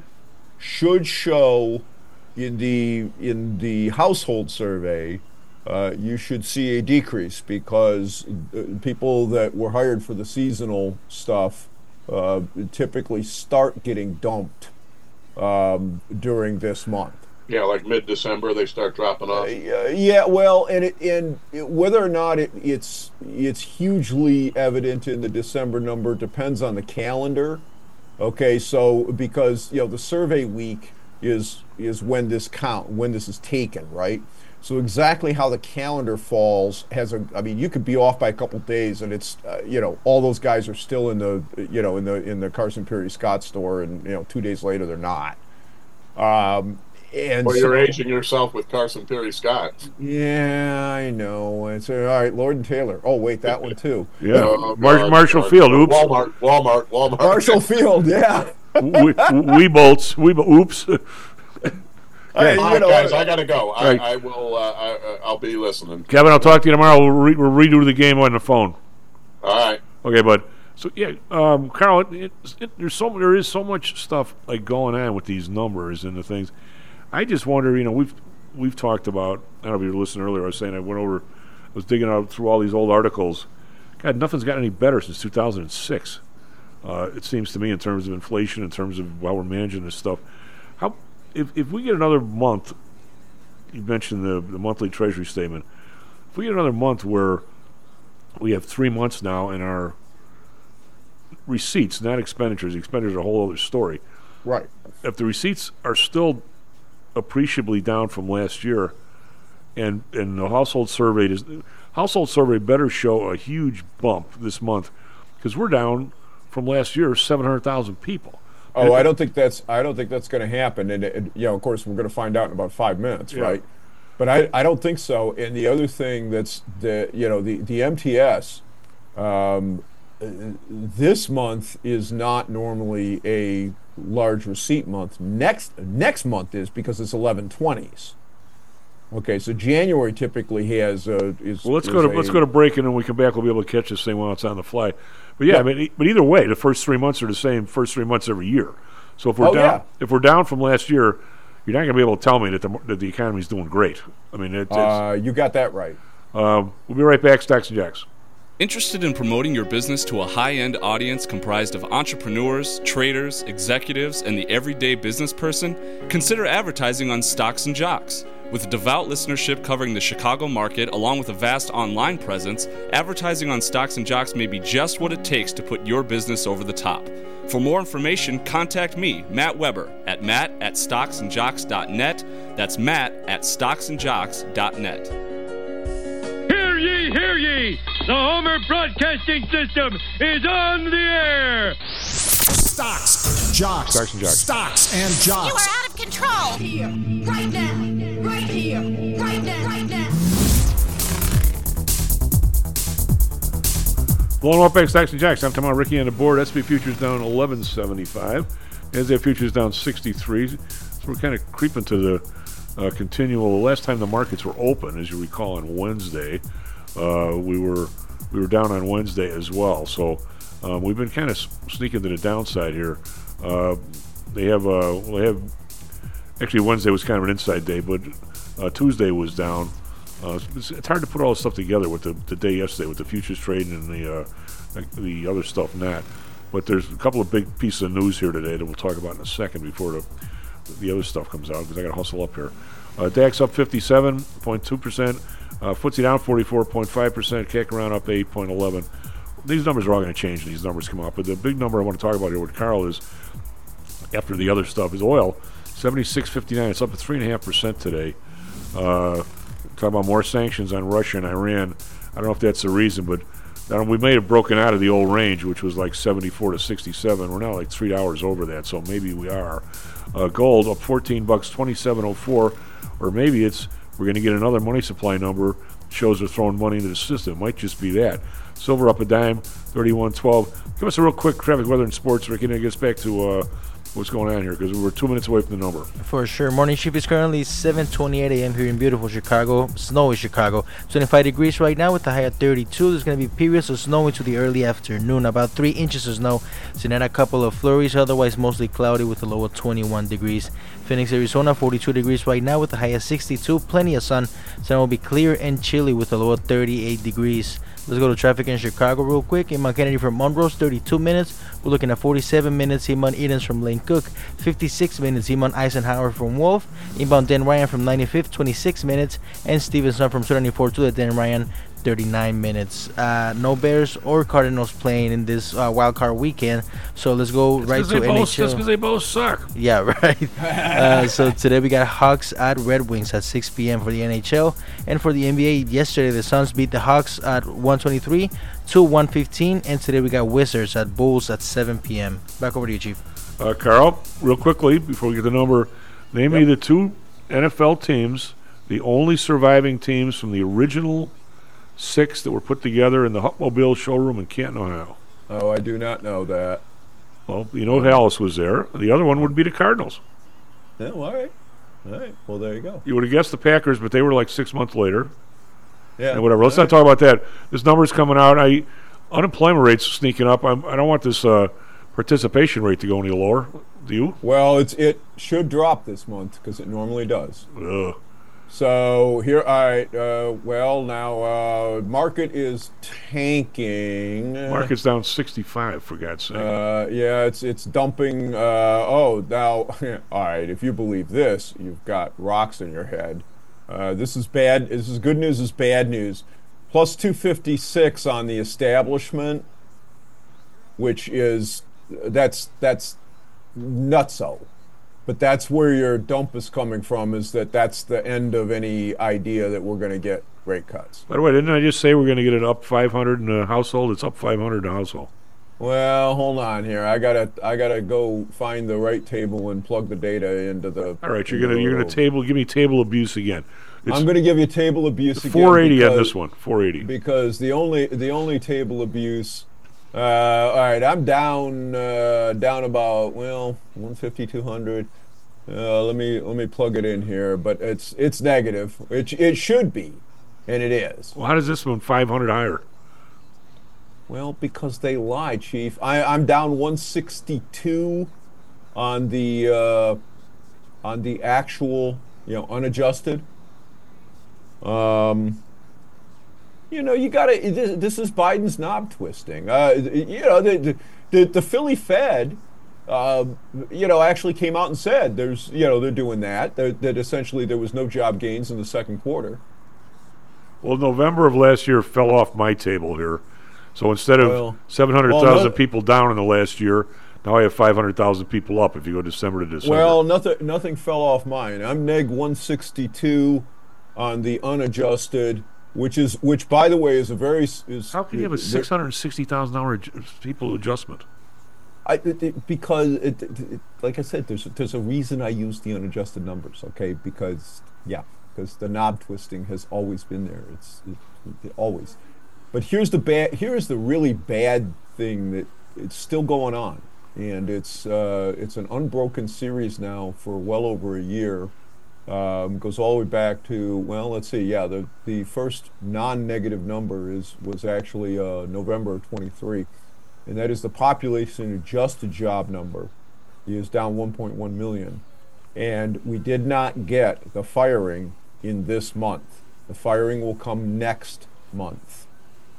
show in the household survey, you should see a decrease because people that were hired for the seasonal stuff typically start getting dumped during this month. Yeah, like mid-December they start dropping off. Yeah, well, and whether or not it's hugely evident in the December number depends on the calendar. Okay, so because the survey week is when this is taken, right? So exactly how the calendar falls you could be off by a couple days, and it's all those guys are still in the in the Carson Pirie Scott store, and 2 days later they're not. And you're aging yourself with Carson Pirie Scott. Yeah, I know. It's all right. Lord and Taylor. Oh wait, that one too. Yeah, Marshall Field. Oops. Walmart. Marshall Field. Yeah. Weebolts. Oops. All right, guys, I gotta go. I will. I'll be listening. Kevin, I'll talk to you tomorrow. We'll redo the game on the phone. All right. Okay, bud. So yeah, Carl, there is so much stuff like going on with these numbers and the things. I just wonder. We've talked about. I don't know if you were listening earlier. I was saying I was digging out through all these old articles. God, nothing's gotten any better since 2006. It seems to me, in terms of inflation, in terms of how we're managing this stuff. If we get another month, you mentioned the monthly Treasury statement. If we get another month where we have 3 months now in our receipts, not expenditures. Expenditures are a whole other story. Right. If the receipts are still appreciably down from last year, and the household survey better show a huge bump this month, because we're down from last year 700,000 people. Oh, I don't think that's going to happen, and of course we're going to find out in about 5 minutes, right? But I don't think so. And the other thing that's the MTS, this month is not normally a large receipt month. Next month is, because it's 11/20s. Okay, so January typically has let's go to break, and then when we come back, we'll be able to catch this thing while it's on the fly. But yeah, but either way, the first 3 months are the same first 3 months every year. So if we're down from last year, you're not going to be able to tell me that the economy is doing great. I mean, you got that right. We'll be right back. Stocks and Jacks. Interested in promoting your business to a high-end audience comprised of entrepreneurs, traders, executives, and the everyday business person? Consider advertising on Stocks and Jocks. With a devout listenership covering the Chicago market, along with a vast online presence, advertising on Stocks and Jocks may be just what it takes to put your business over the top. For more information, contact me, Matt Weber, at matt@stocksandjocks.net. That's matt@stocksandjocks.net. Hear ye, hear ye! The Homer Broadcasting System is on the air! Stocks, Jocks. Stocks and Jocks. Stocks and Jocks. You are out of control! Here, right now. Right here, right now, right now. Blowing up back, Stocks and Jacks. I'm talking about Ricky on the board. SP futures down 11.75. NASDAQ futures down 63. So we're kind of creeping to the continual. The last time the markets were open, as you recall, on Wednesday, we were down on Wednesday as well. So we've been kind of sneaking to the downside here. They have actually Wednesday was kind of an inside day, but Tuesday was down. It's hard to put all this stuff together with the day yesterday with the futures trading and the other stuff not. But there's a couple of big pieces of news here today that we'll talk about in a second before the other stuff comes out, because I got to hustle up here. DAX up 57.2%. FTSE down 44.5%. CAC around up 8.11%. These numbers are all going to change when these numbers come out. But the big number I want to talk about here with Carl is, after the other stuff, is oil. 76.59. It's up at 3.5% today. Talking about more sanctions on Russia and Iran. I don't know if that's the reason, but we may have broken out of the old range, which was like 74 to 67. We're now like $3 over that, so maybe we are. Gold up $14, 27.04, or maybe we're going to get another money supply number. Shows they're throwing money into the system. It might just be that. Silver up a dime, 31.12. Give us a real quick traffic, weather, and sports, Ricky, and it gets back to what's going on here, because we're 2 minutes away from the number. For sure. Morning shift is currently 7:28 a.m. here in beautiful Chicago. Snowy Chicago. 25 degrees right now with a high of 32. There's going to be periods of snow into the early afternoon. About 3 inches of snow. So then a couple of flurries. Otherwise mostly cloudy with a low of 21 degrees. Phoenix, Arizona, 42 degrees right now with a high of 62. Plenty of sun. Sun will be clear and chilly with a low of 38 degrees. Let's go to traffic in Chicago real quick. Inbound Kennedy from Monroe's, 32 minutes. We're looking at 47 minutes. Inbound Edens from Lane Cook, 56 minutes. Inbound Eisenhower from Wolf. Inbound Dan Ryan from 95th, 26 minutes. And Stevenson from 74 to the Dan Ryan, 39 minutes. No Bears or Cardinals playing in this wild card weekend. So let's go right to NHL. Just because they both suck. Yeah, right. So today we got Hawks at Red Wings at 6 p.m. for the NHL. And for the NBA, yesterday the Suns beat the Hawks at 123 to 115. And today we got Wizards at Bulls at 7 p.m. Back over to you, Chief. Carl, real quickly, before we get the number, name me the two NFL teams, the only surviving teams from the original 6 that were put together in the Hupmobile showroom in Canton, Ohio. Oh, I do not know that. Well, you know Dallas was there. The other one would be the Cardinals. Yeah, well, all right. All right. Well, there you go. You would have guessed the Packers, but they were like 6 months later. Yeah. And whatever. Let's not talk about that. This number's coming out. Unemployment rate's sneaking up. I don't want this participation rate to go any lower. Do you? Well, it should drop this month because it normally does. Ugh. So here, all right. Well, now market is tanking. Market's down 65, for God's sake. Yeah, it's dumping. Now, all right. If you believe this, you've got rocks in your head. This is bad. This is good news. Is bad news. Plus 256 on the establishment, which is that's nutso. But that's where your dump is coming from, is that's the end of any idea that we're going to get rate cuts. By the way, didn't I just say we're going to get it up 500 in a household? It's up 500 in a household. Well, hold on here. I gotta go find the right table and plug the data into the. All right, you're gonna give me table abuse again. I'm going to give you table abuse again. 480 on this one. 480. Because the only table abuse. All right, I'm down about 150, 200. Let me plug it in here, but it's negative. It should be, and it is. Well, how does this one 500 higher? Well, because they lie, Chief. I'm down 162 on the actual, unadjusted. You gotta. This is Biden's knob twisting. The Philly Fed, actually came out and said they're doing that. That essentially there was no job gains in the second quarter. Well, November of last year fell off my table here, so instead of 700,000 people down in the last year, now I have 500,000 people up. If you go December to December. Well, nothing fell off mine. I'm neg 162 on the unadjusted. Which by the way is a very how can you have a $660,000 people adjustment? Because like I said, there's a reason I use the unadjusted numbers. Okay, because the knob twisting has always been there. It's always. But here's the really bad thing that it's still going on, and it's an unbroken series now for well over a year. Goes all the way back to, let's see, the first non-negative number was actually November of 23, and that is the population adjusted job number is down 1.1 million, and we did not get the firing in this month. The firing will come next month.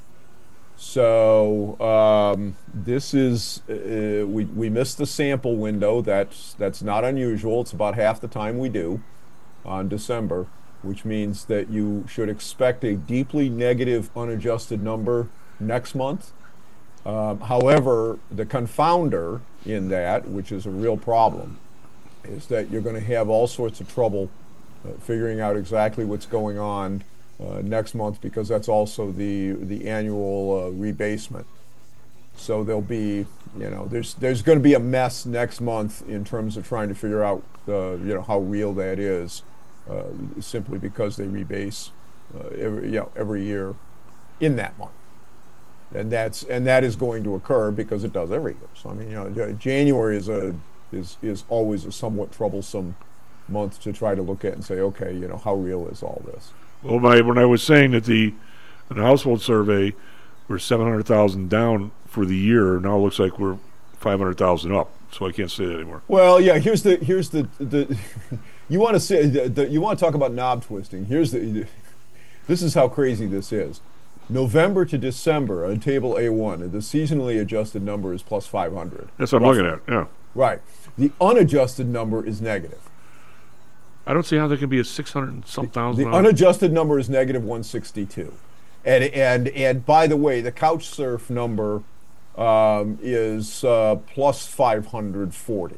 So this is we missed the sample window. That's not unusual. It's about half the time we do on December, which means that you should expect a deeply negative unadjusted number next month. However, the confounder in that, which is a real problem, is that you're going to have all sorts of trouble figuring out exactly what's going on next month, because that's also the annual rebasement. So there'll be, there's going to be a mess next month in terms of trying to figure out, how real that is, simply because they rebase every year in that month, and that is going to occur because it does every year. So I mean, January is always a somewhat troublesome month to try to look at and say, okay, how real is all this? Well, when I was saying that in the household survey, we're 700,000 down for the year. Now it looks like we're 500,000 up. So I can't say that anymore. Well, yeah. Here's the you want to say you want to talk about knob twisting. This is how crazy this is. November to December on table A1, the seasonally adjusted number is plus 500. That's what I'm looking at. Yeah. Right. The unadjusted number is negative. I don't see how there can be a 600 and some thousand. The unadjusted number is negative 162. And by the way, the couch surf number is plus 540.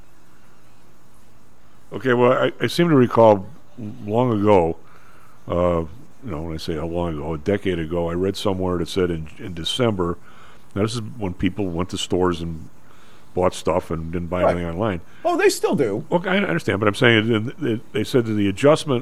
Okay, well, I seem to recall long ago, when I say how long ago, a decade ago, I read somewhere that said in December, now this is when people went to stores and bought stuff and didn't buy anything online. Oh, they still do. Okay, I understand, but I'm saying they said that the adjustment,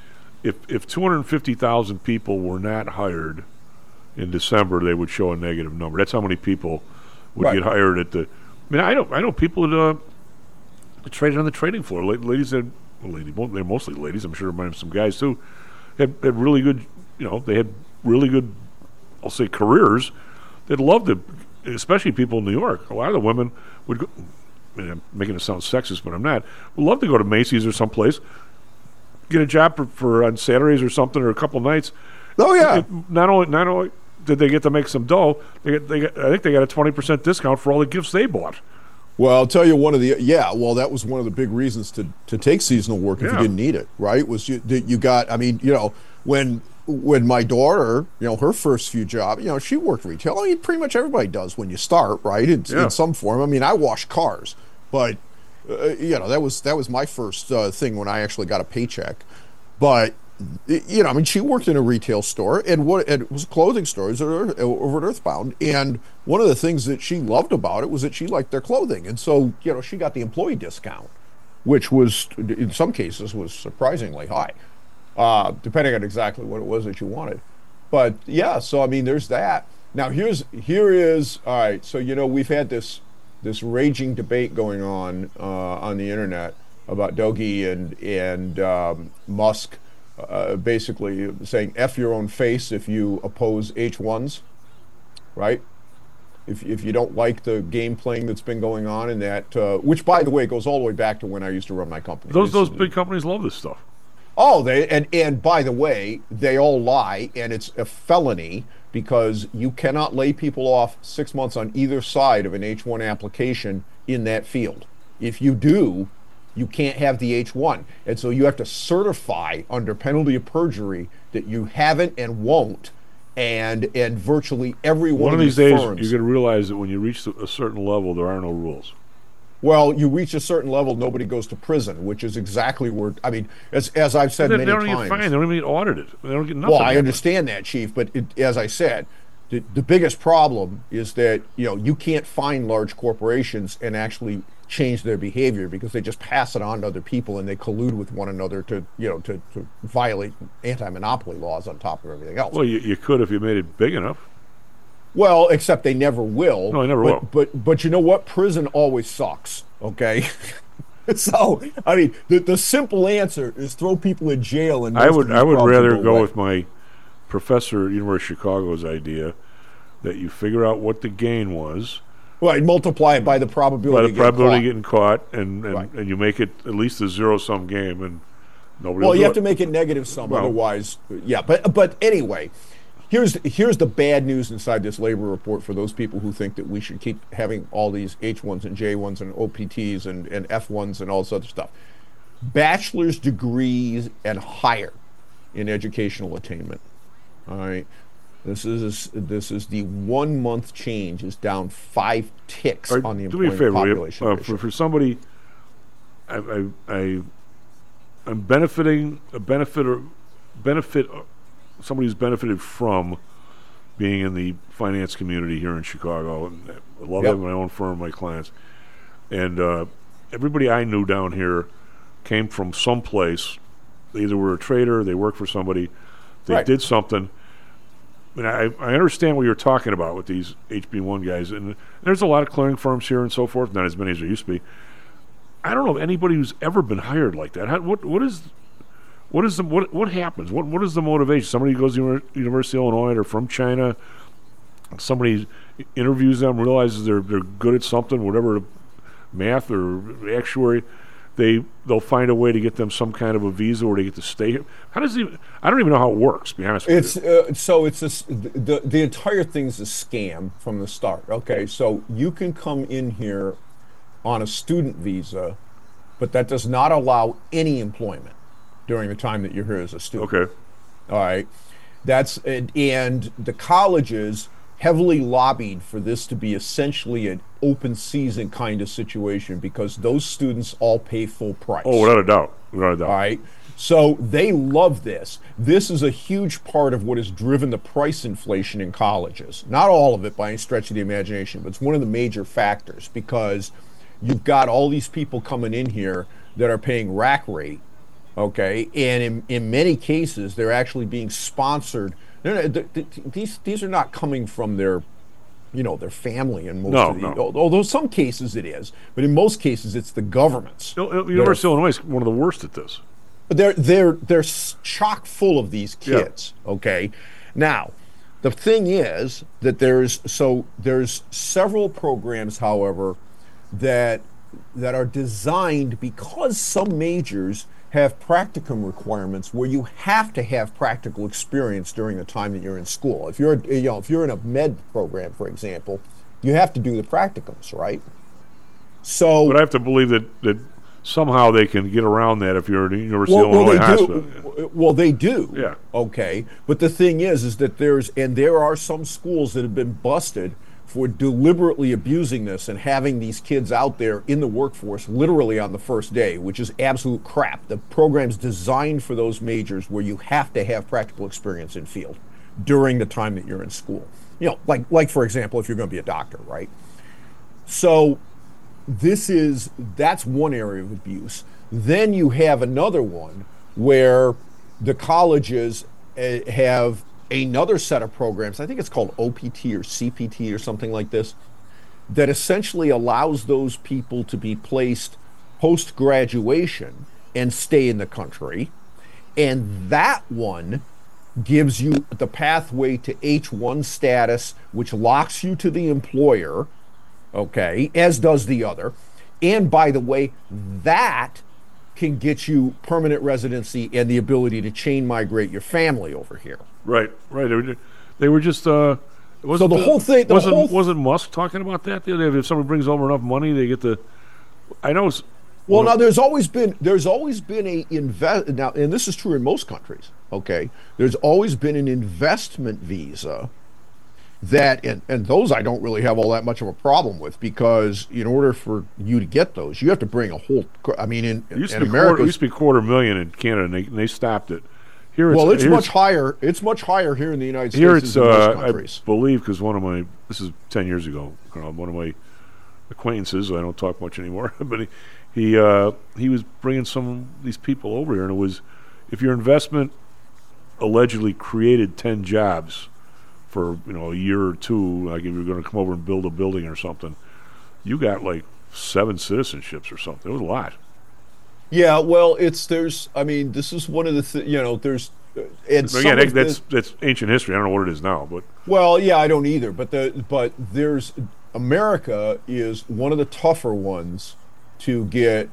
if 250,000 people were not hired in December, they would show a negative number. That's how many people would get hired at the. I mean, I know people that traded on the trading floor. Ladies they're mostly ladies. I'm sure there might have some guys too. Had really good, they had really good, I'll say, careers. They'd love to, especially people in New York. A lot of the women would go. I mean, I'm making it sound sexist, but I'm not. Would love to go to Macy's or someplace, get a job for on Saturdays or something, or a couple nights. Oh yeah. Not only did they get to make some dough, I think they got a 20% discount for all the gifts they bought. Well, I'll tell you that was one of the big reasons to take seasonal work if you didn't need it, right? Was you got, I mean, when my daughter, her first few jobs, she worked retail. I mean, pretty much everybody does when you start, right? In some form. I mean, I washed cars, but that was my first thing when I actually got a paycheck. But I mean, she worked in a retail store, and it was a clothing store. It was over at Earthbound, and one of the things that she loved about it was that she liked their clothing, and so she got the employee discount, which was in some cases was surprisingly high, depending on exactly what it was that you wanted. But yeah, so I mean, there's that. Now here is all right. So we've had this raging debate going on the internet about Doge and Musk. Basically saying F your own face if you oppose H1s, right? If you don't like the game playing that's been going on in that, which by the way goes all the way back to when I used to run my company. Those big companies love this stuff. Oh, and by the way, they all lie, and it's a felony because you cannot lay people off 6 months on either side of an H1 application in that field. If you do, you can't have the H1. And so you have to certify under penalty of perjury that you haven't and won't. And virtually every one of these days, firms, you're going to realize that when you reach a certain level, there are no rules. Well, you reach a certain level, nobody goes to prison, which is exactly where, I mean, as I've said many times. They don't get fined. They don't even get audited. They don't get nothing. Well, I understand that, Chief, but as I said, the biggest problem is that, you can't find large corporations and actually change their behavior because they just pass it on to other people and they collude with one another to violate anti-monopoly laws on top of everything else. Well, you could if you made it big enough. Well, except they never will. No, they never will. But you know what? Prison always sucks, okay? So, I mean, the simple answer is throw people in jail. And I would rather go with my professor at University of Chicago's idea that you figure out what the gain was. Right, multiply it by the probability of getting caught, and you make it at least a zero-sum game, and nobody. Well, you have to make it negative sum, otherwise, yeah. But anyway, here's the bad news inside this labor report for those people who think that we should keep having all these H1s and J1s and OPTs and F1s and all this other stuff. Bachelor's degrees and higher in educational attainment. All right. This is the 1 month change is down 5 ticks on the employment population. Do me a favor, for somebody, I'm benefiting somebody who's benefited from being in the finance community here in Chicago. And I love having my own firm, my clients, and everybody I knew down here came from someplace. They either were a trader, they worked for somebody, they did something. I mean, I understand what you're talking about with these HB1 guys, and there's a lot of clearing firms here and so forth, not as many as there used to be. I don't know of anybody who's ever been hired like that. What happens? What is the motivation? Somebody goes to University of Illinois or from China, somebody interviews them, realizes they're good at something, whatever, math or actuary. They'll find a way to get them some kind of a visa or they get to stay here. I don't even know how it works, to be honest with you. So it's the entire thing's a scam from the start. Okay, so you can come in here on a student visa, but that does not allow any employment during the time that you're here as a student. Okay. All right. And the colleges heavily lobbied for this to be essentially an open season kind of situation because those students all pay full price. Oh, without a doubt. Without a doubt. All right. So they love this. This is a huge part of what has driven the price inflation in colleges. Not all of it by any stretch of the imagination, but it's one of the major factors because you've got all these people coming in here that are paying rack rate, okay? And in many cases, they're actually being sponsored. These are not coming from their family in most of these. Although some cases it is, but in most cases it's the governments. University of Illinois is one of the worst at this. They're chock full of these kids. Yeah. Okay, now the thing is that there's several programs, however, that are designed because some majors have practicum requirements where you have to have practical experience during the time that you're in school. If you're in a med program, for example, you have to do the practicums, right? So, but I have to believe that somehow they can get around that if you're at the University of Illinois hospital. Well, they do. Yeah. Okay, but the thing is that there are some schools that have been busted for deliberately abusing this and having these kids out there in the workforce literally on the first day, which is absolute crap. The program's designed for those majors where you have to have practical experience in field during the time that you're in school. Like for example, if you're going to be a doctor, right? So that's one area of abuse. Then you have another one where the colleges have another set of programs, I think it's called OPT or CPT or something like this, that essentially allows those people to be placed post-graduation and stay in the country. And that one gives you the pathway to H-1 status, which locks you to the employer, okay, as does the other. And by the way, that can get you permanent residency and the ability to chain migrate your family over here. Right. They were just. So the whole thing wasn't Musk talking about that the other day? If somebody brings over enough money, they get the. I know. Now there's always been a invest now, and this is true in most countries. Okay, there's always been an investment visa. That and those I don't really have all that much of a problem with because in order for you to get those, you have to bring a whole. I mean, in America, it used to be $250,000 in Canada, and they stopped it. It's much higher. It's much higher here in the United States. Here it's, than most countries. I believe, because this is 10 years ago. One of my acquaintances, who I don't talk much anymore, but he was bringing some of these people over here, and it was if your investment allegedly created 10 jobs for a year or two, like if you're going to come over and build a building or something, you got like 7 citizenships or something. It was a lot. Yeah, well, this is one of the there's. And again, that's ancient history. I don't know what it is now, but. Well, yeah, I don't either. But there's America is one of the tougher ones to get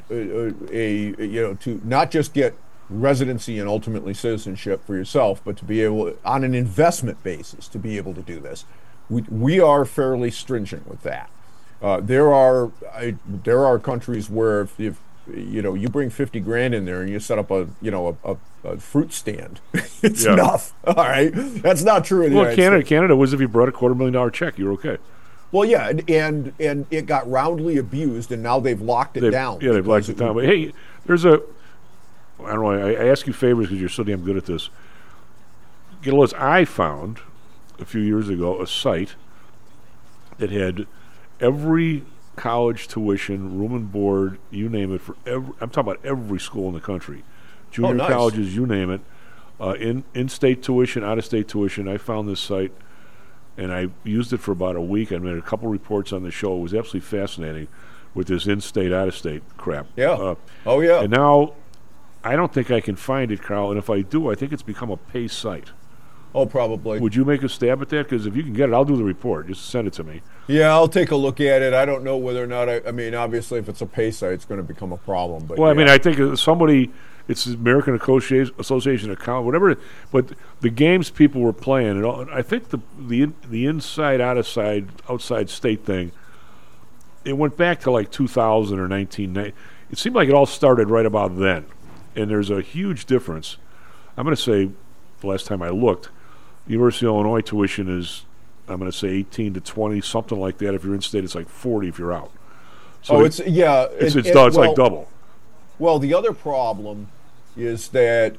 to not just get residency and ultimately citizenship for yourself, but to be able, on an investment basis, to be able to do this. We are fairly stringent with that. There are countries where if you bring $50,000 in there and you set up a fruit stand, it's enough. All right, that's not true in the United States. Canada was if you brought a $250,000 check, you're okay. Well, yeah, and it got roundly abused, and now they've locked it down. Yeah, they've locked it down. But hey, I don't know. I ask you favors because you're so damn good at this. Get a list. I found a few years ago a site that had every college tuition, room and board, you name it, I'm talking about every school in the country. Junior colleges, you name it. In-state tuition, out-of-state tuition. I found this site, and I used it for about a week. I made a couple reports on the show. It was absolutely fascinating with this in-state, out-of-state crap. Yeah. Oh, yeah. And now I don't think I can find it, Carl, and if I do, I think it's become a pay site. Oh, probably. Would you make a stab at that? Because if you can get it, I'll do the report. Just send it to me. Yeah, I'll take a look at it. I don't know whether or not, I mean, obviously, if it's a pay site, it's going to become a problem. But well, yeah. I mean, I think somebody, it's the American Association of College, whatever, but the games people were playing, and I think the inside, outside state thing, it went back to like 2000 or 1990. It seemed like it all started right about then. And there's a huge difference. I'm going to say, the last time I looked, University of Illinois tuition is, I'm going to say 18 to 20, something like that. If you're in state, it's like 40 if you're out. So it's like double. Well, the other problem is that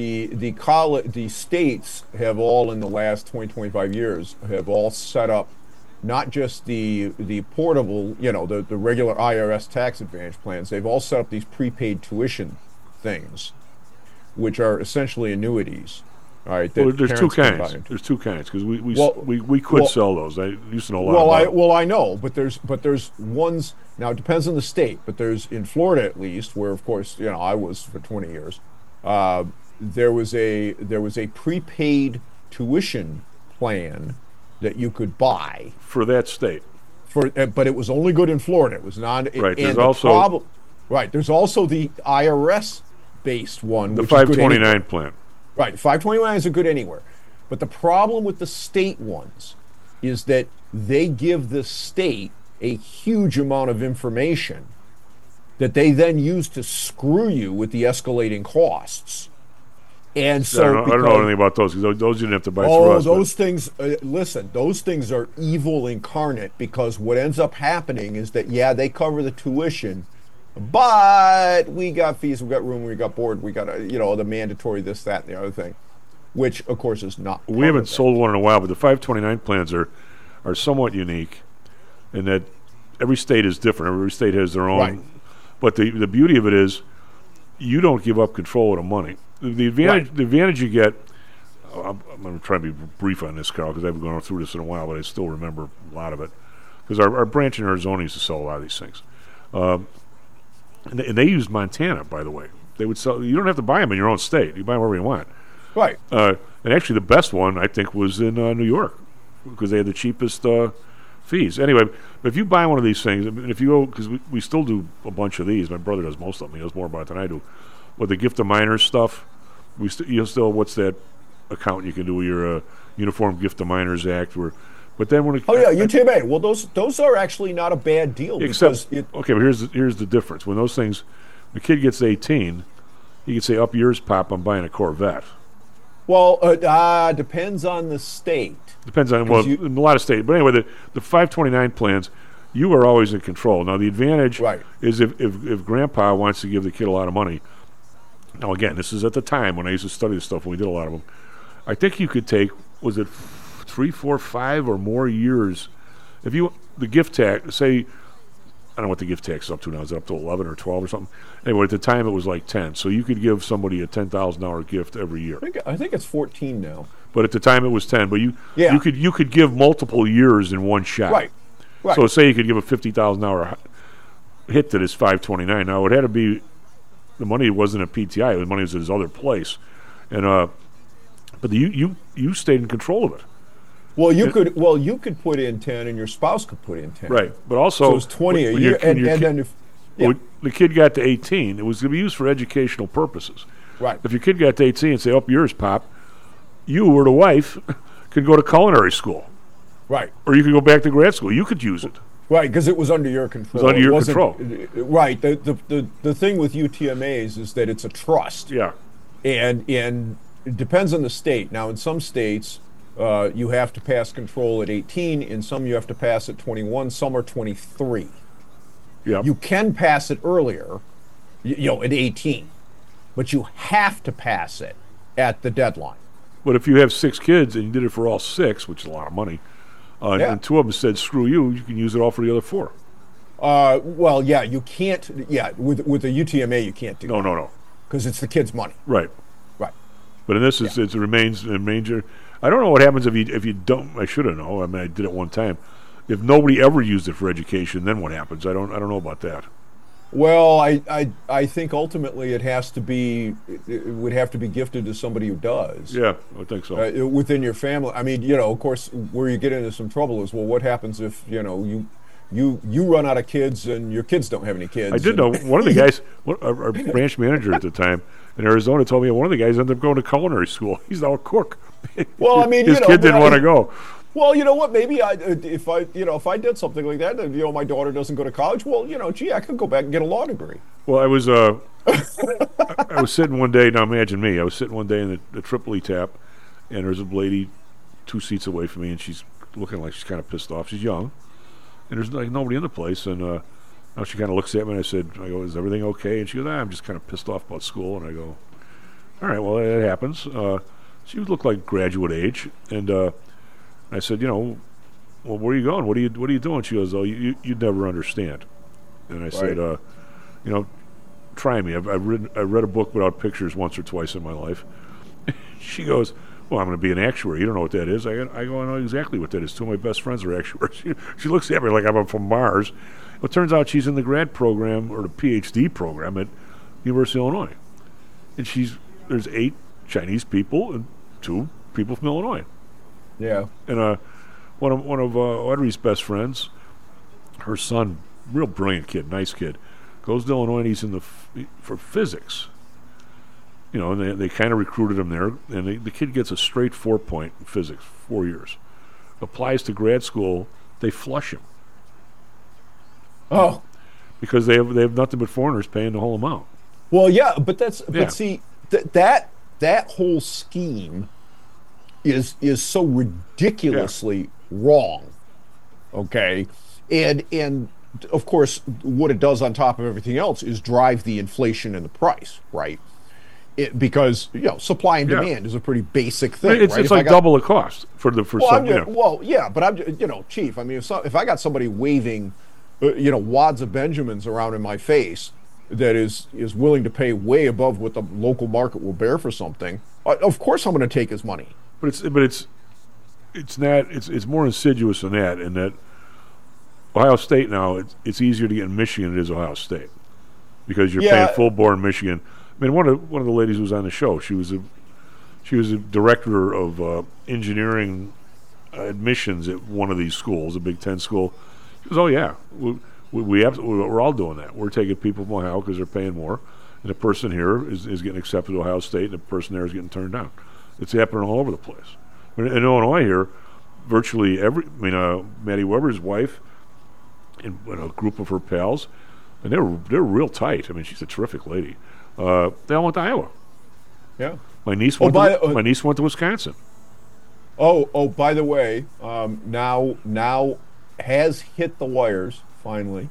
the states have all in the last 20, 25 years have all set up not just the portable, the regular IRS tax advantage plans. They've all set up these prepaid tuition things, which are essentially annuities. All right. Well, there's two kinds. There's two kinds because we could sell those. I used to know a lot about them. Well, I know, but there's ones now. It depends on the state, but there's in Florida at least, where of course I was for 20 years. There was a prepaid tuition plan that you could buy for that state. But it was only good in Florida. It was not. Right. There's also There's also the IRS based one, the which 529 plan. Right, 529 is good anywhere. But the problem with the state ones is that they give the state a huge amount of information that they then use to screw you with the escalating costs. And so I don't know anything about those because those you didn't have to buy through us. Those things, listen, those things are evil incarnate because what ends up happening is that, they cover the tuition, but we got fees, we got room, we got board, we got the mandatory this, that, and the other thing, which of course is not. We haven't sold one in a while, but the 529 plans are somewhat unique in that every state is different. Every state has their own. Right. But the beauty of it is, you don't give up control of the money. The advantage you get. I'm going to try to be brief on this, Carl, because I haven't gone through this in a while, but I still remember a lot of it. Because our branch in Arizona used to sell a lot of these things. And they used Montana, by the way. They would sell. You don't have to buy them in your own state. You buy them wherever you want. Right. And actually, the best one I think was in New York because they had the cheapest fees. Anyway, if you buy one of these things, if you go, because we still do a bunch of these. My brother does most of them. He knows more about it than I do. With the gift of minors stuff, you still what's that account you can do with your Uniform Gift of Minors Act where. But then when UTMA. Well, those are actually not a bad deal. Okay, but here's the difference. When those things, the kid gets 18, you can say, "Up yours, Pop. I'm buying a Corvette." Well, depends on the state. Depends on in a lot of states. But anyway, the 529 plans, you are always in control. Now the advantage is if Grandpa wants to give the kid a lot of money. Now again, this is at the time when I used to study this stuff. When we did a lot of them, I think you could take 3, 4, 5 or more years. If the gift tax, say, I don't know what the gift tax is up to now. Is it up to 11 or 12 or something? Anyway, at the time it was like 10. So you could give somebody a $10,000 gift every year. I think it's 14 now. But at the time it was 10. But you could give multiple years in one shot. Right. So say you could give a $50,000 hit to this 529. Now it had to be the money wasn't at PTI. The money was at his other place, and but you stayed in control of it. Well, you could put in 10, and your spouse could put in 10. Right, but also so it's 20 a year, and then when the kid got to 18, it was going to be used for educational purposes. Right. If your kid got to 18 and say, "Up yours, Pop," you or the wife could go to culinary school. Right. Or you could go back to grad school. You could use it. Right, because it was under your control. It was under your control. Right. The thing with UTMAs is that it's a trust. Yeah. And it depends on the state. Now, in some states, you have to pass control at 18. In some, you have to pass at 21. Some are 23. Yeah. You can pass it earlier, at 18, but you have to pass it at the deadline. But if you have 6 kids and you did it for all 6, which is a lot of money, and 2 of them said, "Screw you," you can use it all for the other 4. Well, yeah, you can't. Yeah, with a UTMA, you can't do that. No. Because it's the kid's money. Right. Right. But in this, it remains a major. I don't know what happens if you don't. I should have known. I mean, I did it one time. If nobody ever used it for education, then what happens? I don't know about that. Well, I think ultimately it would have to be gifted to somebody who does. Yeah, I think so. Within your family. I mean, of course, where you get into some trouble is, well, what happens if, you run out of kids and your kids don't have any kids? I did know one of the guys, our branch manager at the time in Arizona told me one of the guys ended up going to culinary school. He's now a cook. Well, I mean, his kid didn't want to go. Well, you know what? Maybe if I did something like that, and my daughter doesn't go to college, well, I could go back and get a law degree. Well, I was I was sitting one day. Now imagine me. I was sitting one day in the Tripoli tap, and there was a lady 2 seats away from me, and she's looking like she's kind of pissed off. She's young, and there's like nobody in the place. And now she kind of looks at me, and I go, is everything okay? And she goes, I'm just kind of pissed off about school. And I go, all right, well, that happens. She looked like graduate age, and I said, well, where are you going? What are you doing? She goes, oh, you'd never understand. And I said, try me. I've read a book without pictures once or twice in my life. She goes, well, I'm going to be an actuary. You don't know what that is. I go, I know exactly what that is. 2 of my best friends are actuaries. She looks at me like I'm from Mars. Well, it turns out she's in the grad program or the PhD program at University of Illinois. And there's 8 Chinese people and 2 people from Illinois. Yeah. And one of Audrey's best friends, her son, real brilliant kid, nice kid, goes to Illinois and he's in for physics. And they kind of recruited him there, and the kid gets a straight 4-point in physics, 4 years. Applies to grad school, they flush him. Oh. Because they have nothing but foreigners paying the whole amount. Well, yeah, but see, that whole scheme is so ridiculously wrong. Okay? And of course, what it does on top of everything else is drive the inflation in the price, right? Because supply and demand is a pretty basic thing. It's like double the cost for some. Well, yeah, but I'm Chief. I mean, if I got somebody waving, wads of Benjamins around in my face that is willing to pay way above what the local market will bear for something, of course I'm going to take his money. But it's more insidious than that. In that Ohio State now, it's easier to get in Michigan than it is Ohio State because you're paying full board in Michigan. I mean, one of the ladies who was on the show, she was a director of engineering admissions at one of these schools, a Big Ten school. She goes, "Oh yeah, we're all doing that. We're taking people from Ohio because they're paying more, and the person here is getting accepted to Ohio State, and the person there is getting turned down. It's happening all over the place. In Illinois here, virtually Maddie Weber's wife and a group of her pals, and they're real tight. I mean, she's a terrific lady." They all went to Iowa. Yeah. My niece went to Wisconsin. Oh, by the way, now has hit the wires finally.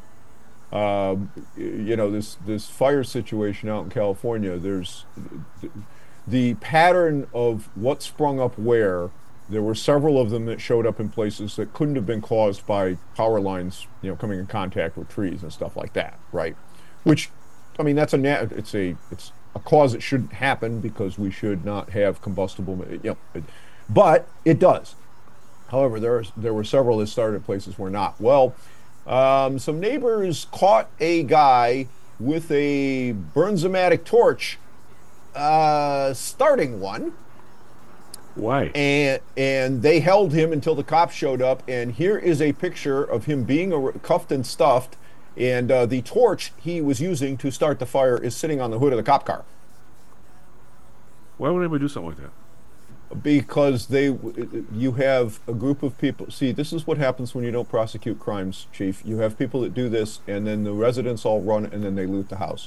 This fire situation out in California. There's the pattern of what sprung up where. There were several of them that showed up in places that couldn't have been caused by power lines, coming in contact with trees and stuff like that, right? Which, I mean, it's a cause that shouldn't happen because we should not have combustible, but it does. However, there were several that started at places where not. Well, some neighbors caught a guy with a Bernzomatic torch, starting one. Why? And they held him until the cops showed up. And here is a picture of him being cuffed and stuffed. And the torch he was using to start the fire is sitting on the hood of the cop car. Why would anybody do something like that? Because you have a group of people. See, this is what happens when you don't prosecute crimes, Chief. You have people that do this, and then the residents all run, and then they loot the house.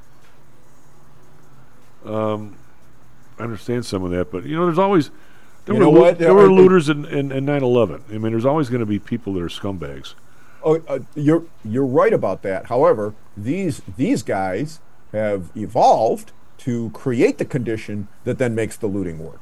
I understand some of that, but there's always there were looters in 9/11. I mean, there's always going to be people that are scumbags. Oh, you're right about that. However, these guys have evolved to create the condition that then makes the looting work.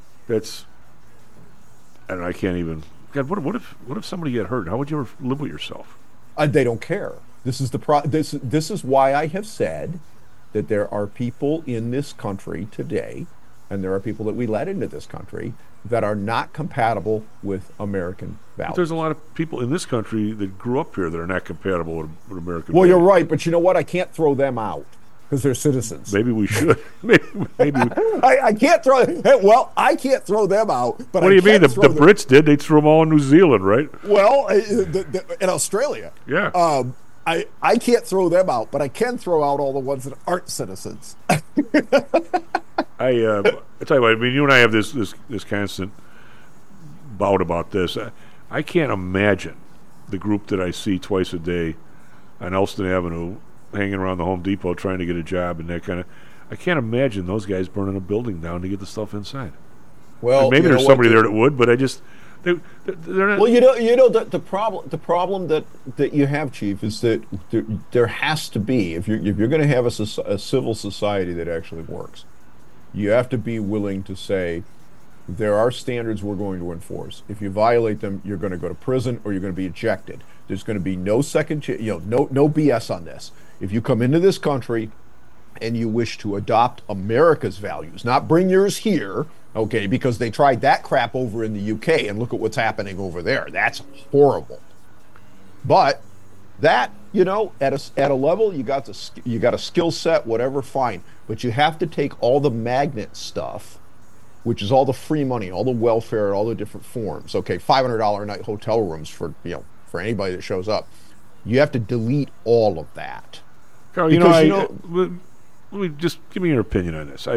I can't even. God, what if somebody get hurt? How would you ever live with yourself? They don't care. This is this is why I have said that there are people in this country today, and there are people that we let into this country that are not compatible with American values. But there's a lot of people in this country that grew up here that are not compatible with American values. Well, you're right, but you know what? I can't throw them out because they're citizens. Maybe we should. maybe. I can't throw. Well, I can't throw them out. But what do you mean? The Brits did. They threw them all in New Zealand, right? Well, in Australia. Yeah. I can't throw them out, but I can throw out all the ones that aren't citizens. I tell you what. I mean, you and I have this constant bout about this. I can't imagine the group that I see twice a day on Elston Avenue, hanging around the Home Depot trying to get a job and that kind of. I can't imagine those guys burning a building down to get the stuff inside. Well, and maybe there's somebody there that would, but I just they're not. Well, the problem that you have, Chief, is that there has to be, if you're going to have a civil society that actually works, you have to be willing to say there are standards we're going to enforce. If you violate them, you're going to go to prison or you're going to be ejected. There's going to be no no BS on this. If you come into this country and you wish to adopt America's values, not bring yours here, okay, because they tried that crap over in the UK, and look at what's happening over there. That's horrible. But that, at a level, you got a skill set, whatever, fine. But you have to take all the magnet stuff, which is all the free money, all the welfare, all the different forms. Okay, $500 a night hotel rooms for anybody that shows up. You have to delete all of that. Carl, let me just give me your opinion on this.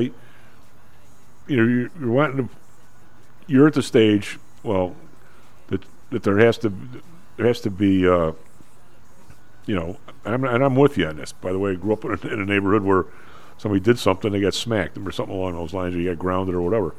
You're wanting to. You're at the stage, well, that there has to be, and I'm with you on this. By the way, I grew up in a neighborhood where somebody did something, they got smacked or something along those lines, or you got grounded or whatever.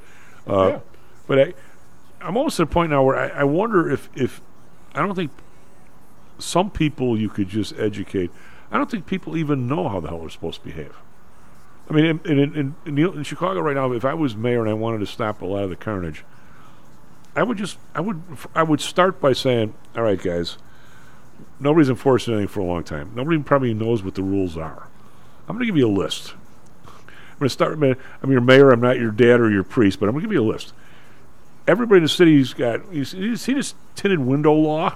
But I'm almost at a point now where I wonder if I don't think some people you could just educate. I don't think people even know how the hell they're supposed to behave. I mean, in Chicago right now, if I was mayor and I wanted to stop a lot of the carnage, I would start by saying, all right, guys, nobody's enforcing anything for a long time. Nobody probably knows what the rules are. I'm going to give you a list. I'm going to start. I'm your mayor. I'm not your dad or your priest, but I'm going to give you a list. Everybody in the city's got. You see this tinted window law?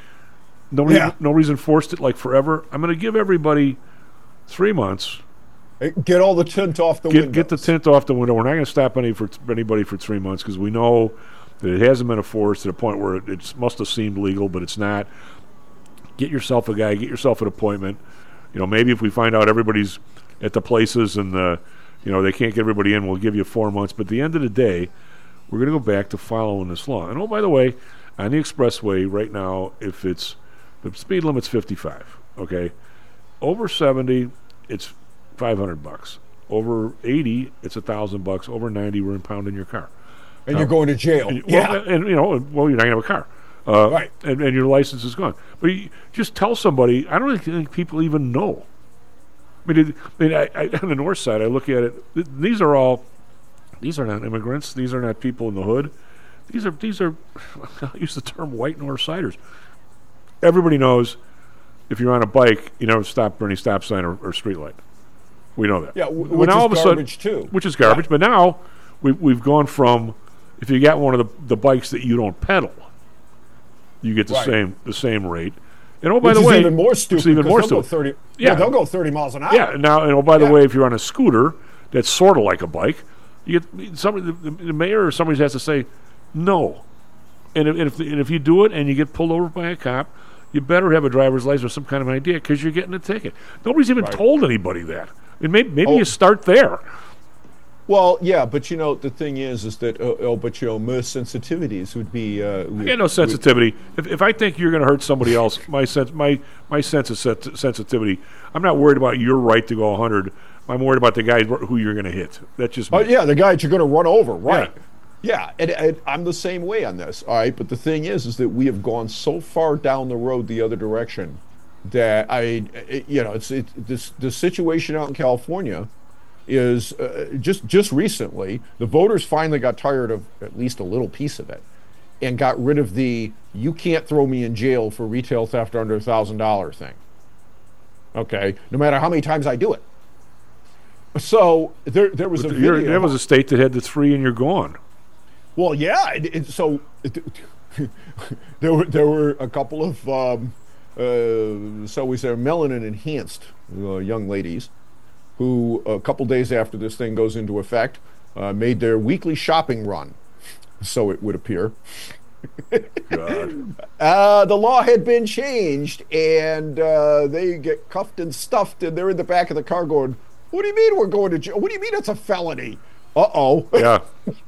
Nobody's enforced it like forever. I'm going to give everybody 3 months. Get all the tint off the window. Get the tint off the window. We're not going to stop anybody for 3 months because we know that it hasn't been enforced to the point where it must have seemed legal, but it's not. Get yourself a guy. Get yourself an appointment. Maybe if we find out everybody's at the places and they can't get everybody in, we'll give you 4 months. But at the end of the day, we're going to go back to following this law. And by the way, on the expressway right now, if the speed limit's 55, okay, over 70, it's $500. Over 80, it's $1,000. Over 90, we're impounding your car. And you're going to jail. You're not going to have a car. Right. And your license is gone. But just tell somebody. I don't think people even know. I mean, on the north side, I look at it. These are not immigrants. These are not people in the hood. These are. I'll use the term white north siders. Everybody knows if you're on a bike, you never stop for any stop sign or street light. We know that. Yeah, which is garbage too. Which is garbage. Yeah. But now we've gone from, if you got one of the bikes that you don't pedal, you get the same rate. And by the way, even more stupid. It's even more stupid. Go 30, they'll go 30 miles an hour. Yeah. Now, by the way, if you're on a scooter that's sort of like a bike, you get somebody, the mayor or somebody has to say no. And if you do it and you get pulled over by a cop, you better have a driver's license or some kind of idea because you're getting a ticket. Nobody's even told anybody that. I mean, maybe you start there. Well, yeah, but the thing is that most sensitivities would be. I got no sensitivity. If I think you're going to hurt somebody else, my sense of sensitivity, I'm not worried about your right to go 100. I'm worried about the guy who you're going to hit. That's just. Oh yeah, the guy that you're going to run over, right? Yeah, and I'm the same way on this. All right, but the thing is that we have gone so far down the road the other direction that the situation out in California is just recently the voters finally got tired of at least a little piece of it and got rid of the "you can't throw me in jail for retail theft under $1,000" thing. Okay, no matter how many times I do it. So there was a video. There was a state that had the 3 and you're gone. Well, yeah. So there were a couple of so we say melanin enhanced young ladies who a couple days after this thing goes into effect made their weekly shopping run, so it would appear. The law had been changed, and they get cuffed and stuffed, and they're in the back of the car going, "What do you mean we're going to jail? What do you mean it's a felony?" Uh-oh. Yeah.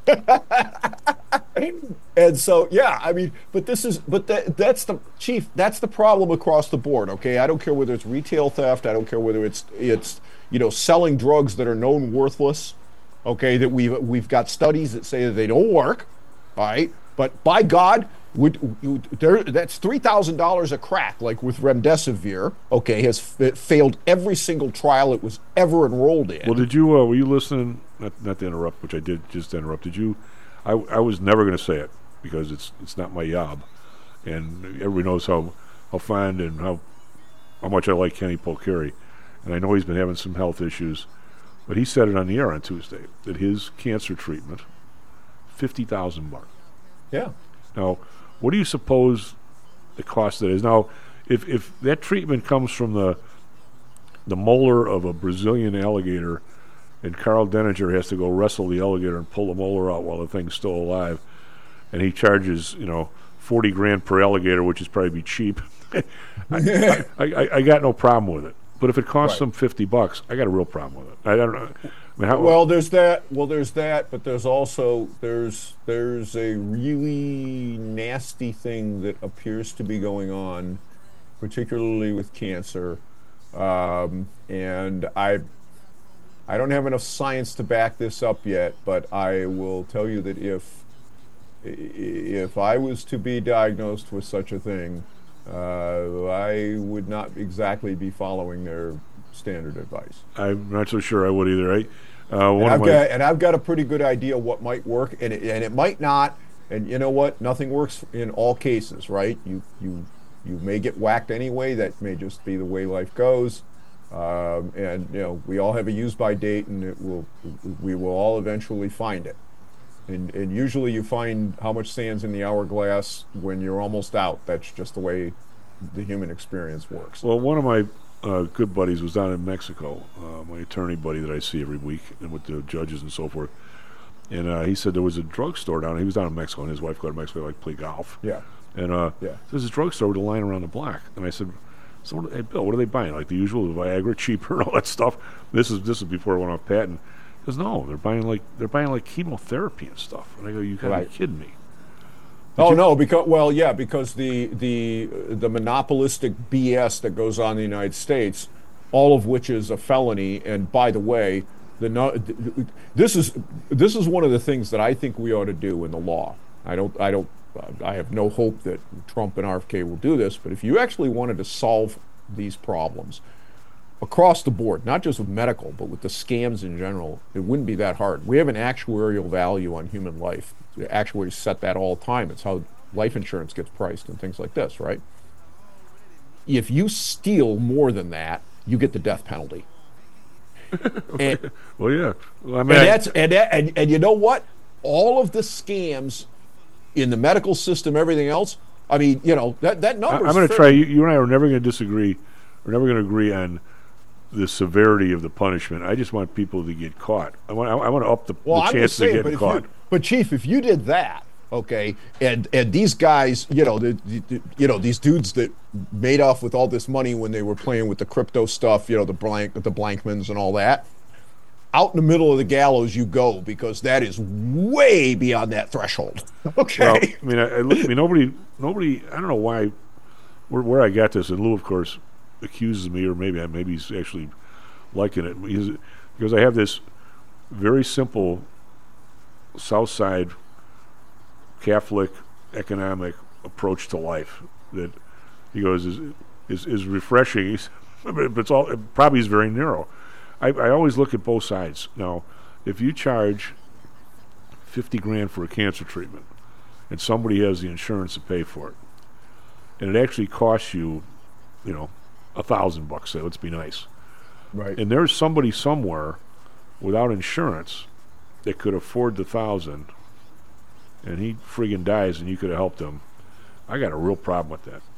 And so, yeah, I mean, that's the chief. That's the problem across the board. Okay, I don't care whether it's retail theft. I don't care whether it's selling drugs that are known worthless. okay, that we've got studies that say that they don't work, all right? But by God, that's $3,000 a crack, like with remdesivir, okay, has failed every single trial it was ever enrolled in. Well, did you, were you listening, not to interrupt, which I did just interrupt, did you, I was never going to say it, because it's not my job, and everybody knows how fond and how much I like Kenny Polcari, and I know he's been having some health issues, but he said it on the air on Tuesday, that his cancer treatment, $50,000. Yeah. Now, what do you suppose the cost that is? Now, if that treatment comes from the molar of a Brazilian alligator, and Carl Denninger has to go wrestle the alligator and pull the molar out while the thing's still alive, and he charges, $40,000 per alligator, which is probably be cheap. I got no problem with it. But if it costs them $50, I got a real problem with it. I don't know. I mean, there's that. But there's also there's a really nasty thing that appears to be going on, particularly with cancer, and I don't have enough science to back this up yet. But I will tell you that if I was to be diagnosed with such a thing, I would not exactly be following their standard advice. I'm not so sure I would either, right? I've got a pretty good idea what might work, and it might not. And you know what? Nothing works in all cases, right? You may get whacked anyway. That may just be the way life goes. And we all have a use-by date, and we will all eventually find it. And usually you find how much sand's in the hourglass when you're almost out. That's just the way the human experience works. Well, one of my good buddies was down in Mexico, my attorney buddy that I see every week, and with the judges and so forth. And he said there was a drugstore down there. He was down in Mexico, and his wife go to Mexico to play golf. Yeah. And there's this drugstore with a line around the block. And I said, "So, hey, Bill, what are they buying? Like the usual, the Viagra, cheaper, and all that stuff." This is before it went off patent. He goes, "No, they're buying like chemotherapy and stuff." And I go, "You gotta be kidding me." Because the monopolistic BS that goes on in the United States, all of which is a felony. And by the way, this is one of the things that I think we ought to do in the law. I have no hope that Trump and RFK will do this, but if you actually wanted to solve these problems across the board, not just with medical, but with the scams in general, it wouldn't be that hard. We have an actuarial value on human life. The actuaries set that all the time. It's how life insurance gets priced and things like this, right? If you steal more than that, you get the death penalty. And, well, yeah. Well, I mean, and you know what? All of the scams in the medical system, everything else, I mean, that number. I'm going to try. You and I are never going to disagree. We're never going to agree on the severity of the punishment. I just want people to get caught. I want to up the chance of getting caught. But Chief, if you did that, okay, and these guys, these dudes that made off with all this money when they were playing with the crypto stuff, the Blankmans and all that, out in the middle of the gallows you go, because that is way beyond that threshold. Okay. Well, I mean, nobody. I don't know why, where I got this, and Lou, of course, accuses me, or maybe he's actually liking it, because I have this very simple South Side Catholic economic approach to life that he goes is refreshing. But it's all probably is very narrow. I always look at both sides. Now, if you charge $50,000 for a cancer treatment, and somebody has the insurance to pay for it, and it actually costs you, $1,000, say, let's be nice. Right. And there's somebody somewhere without insurance that could afford the $1,000, and he friggin' dies, and you could have helped him. I got a real problem with that.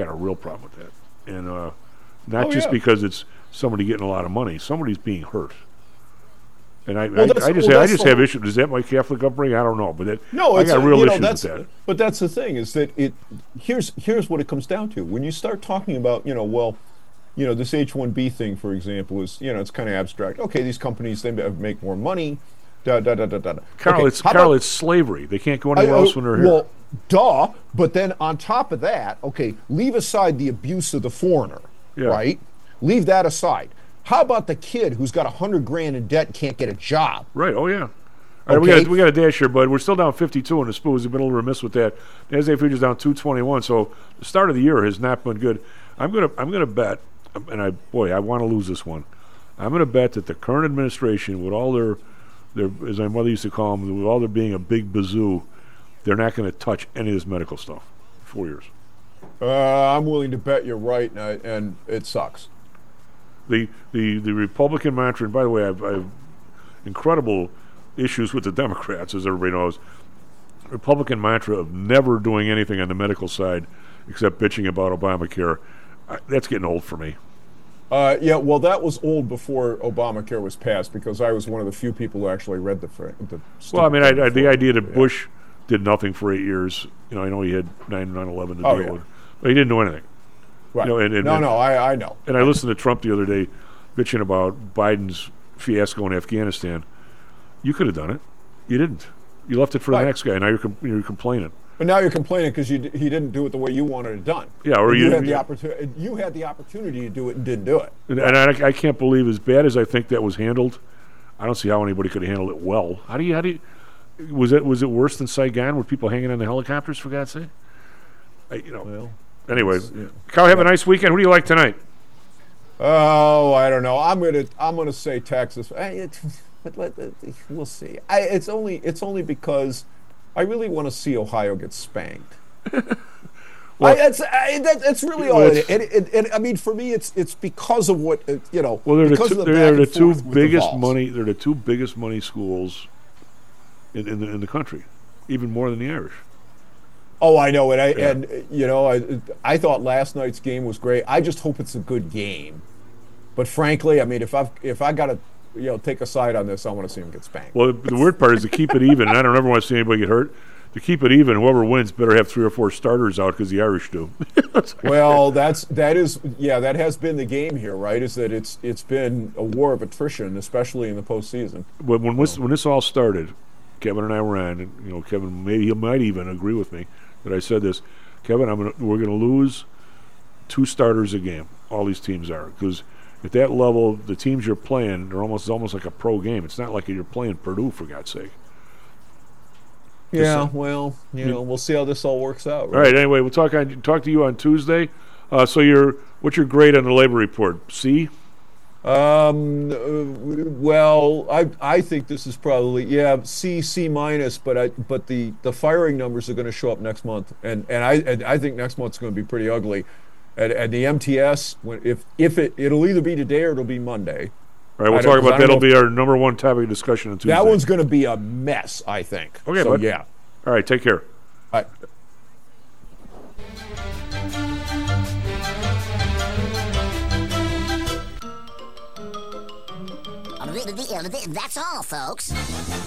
And not just because it's somebody getting a lot of money. Somebody's being hurt. And I just have issues. Is that my Catholic upbringing? I don't know, but I got real issues with that. But that's the thing, is that here's what it comes down to. When you start talking about, this H-1B thing, for example, is, it's kind of abstract. Okay, these companies, they make more money. Carl, it's slavery. They can't go anywhere else when they're here. Well, duh. But then on top of that, okay, leave aside the abuse of the foreigner, right? Leave that aside. How about the kid who's got $100,000 in debt and can't get a job? Right. Oh yeah. All right, we got a dash here, bud. We're still down 52 in the Spoos. We've been a little remiss with that. The NSA futures down 221. So the start of the year has not been good. I'm gonna bet, and I want to lose this one. I'm gonna bet that the current administration, with all their as my mother used to call them, with all their being a big bazoo, they're not going to touch any of this medical stuff. 4 years. I'm willing to bet you're right, and it sucks. The Republican mantra, and by the way, I've incredible issues with the Democrats, as everybody knows. Republican mantra of never doing anything on the medical side except bitching about Obamacare. That's getting old for me. Yeah, well, that was old before Obamacare was passed because I was one of the few people who actually read the well, I mean, the idea that Bush did nothing for 8 years. You know, I know he had 9/11 to deal with, but he didn't do anything. Right. You know, I know. And I listened to Trump the other day bitching about Biden's fiasco in Afghanistan. You could have done it. You didn't. You left it for the next guy. Now you're complaining. But now you're complaining because he didn't do it the way you wanted it done. Yeah, or you had the opportunity. You had the opportunity to do it and didn't do it. And I can't believe, as bad as I think that was handled, I don't see how anybody could have handled it well. How do you? Was it worse than Saigon, with people hanging on the helicopters? For God's sake, Anyway, Kyle, have a nice weekend. Who do you like tonight? Oh, I don't know. I'm gonna say Texas. But we'll see. It's only because I really want to see Ohio get spanked. Well, that's really all it is. I mean, for me, it's because of what Well, they're the two biggest money. They're the two biggest money schools in the country, even more than the Irish. Oh, I know it. I thought last night's game was great. I just hope it's a good game. But frankly, I mean, if I got to take a side on this, I want to see him get spanked. Well, the weird part is to keep it even, and I don't ever want to see anybody get hurt. To keep it even, whoever wins better have 3 or 4 starters out because the Irish do. Well, that has been the game here, right? Is that it's been a war of attrition, especially in the postseason. But when this all started, Kevin and I were on, and Kevin he might even agree with me that I said this. Kevin, we're going to lose 2 starters a game. All these teams are, because at that level, the teams you're playing, they're almost like a pro game. It's not like you're playing Purdue, for God's sake. Yeah, well, we'll see how this all works out. Right? All right. Anyway, we'll talk to you on Tuesday. So what's your grade on the labor report? C? Well, I think this is probably C minus, but the firing numbers are going to show up next month, and I think next month's going to be pretty ugly. And the MTS, if it'll either be today or it'll be Monday. All right, we'll talk about that. That'll be our number one topic of discussion on Tuesday. That one's going to be a mess, I think. Okay, so, bud. Yeah. All right, take care. All right. That's all, folks.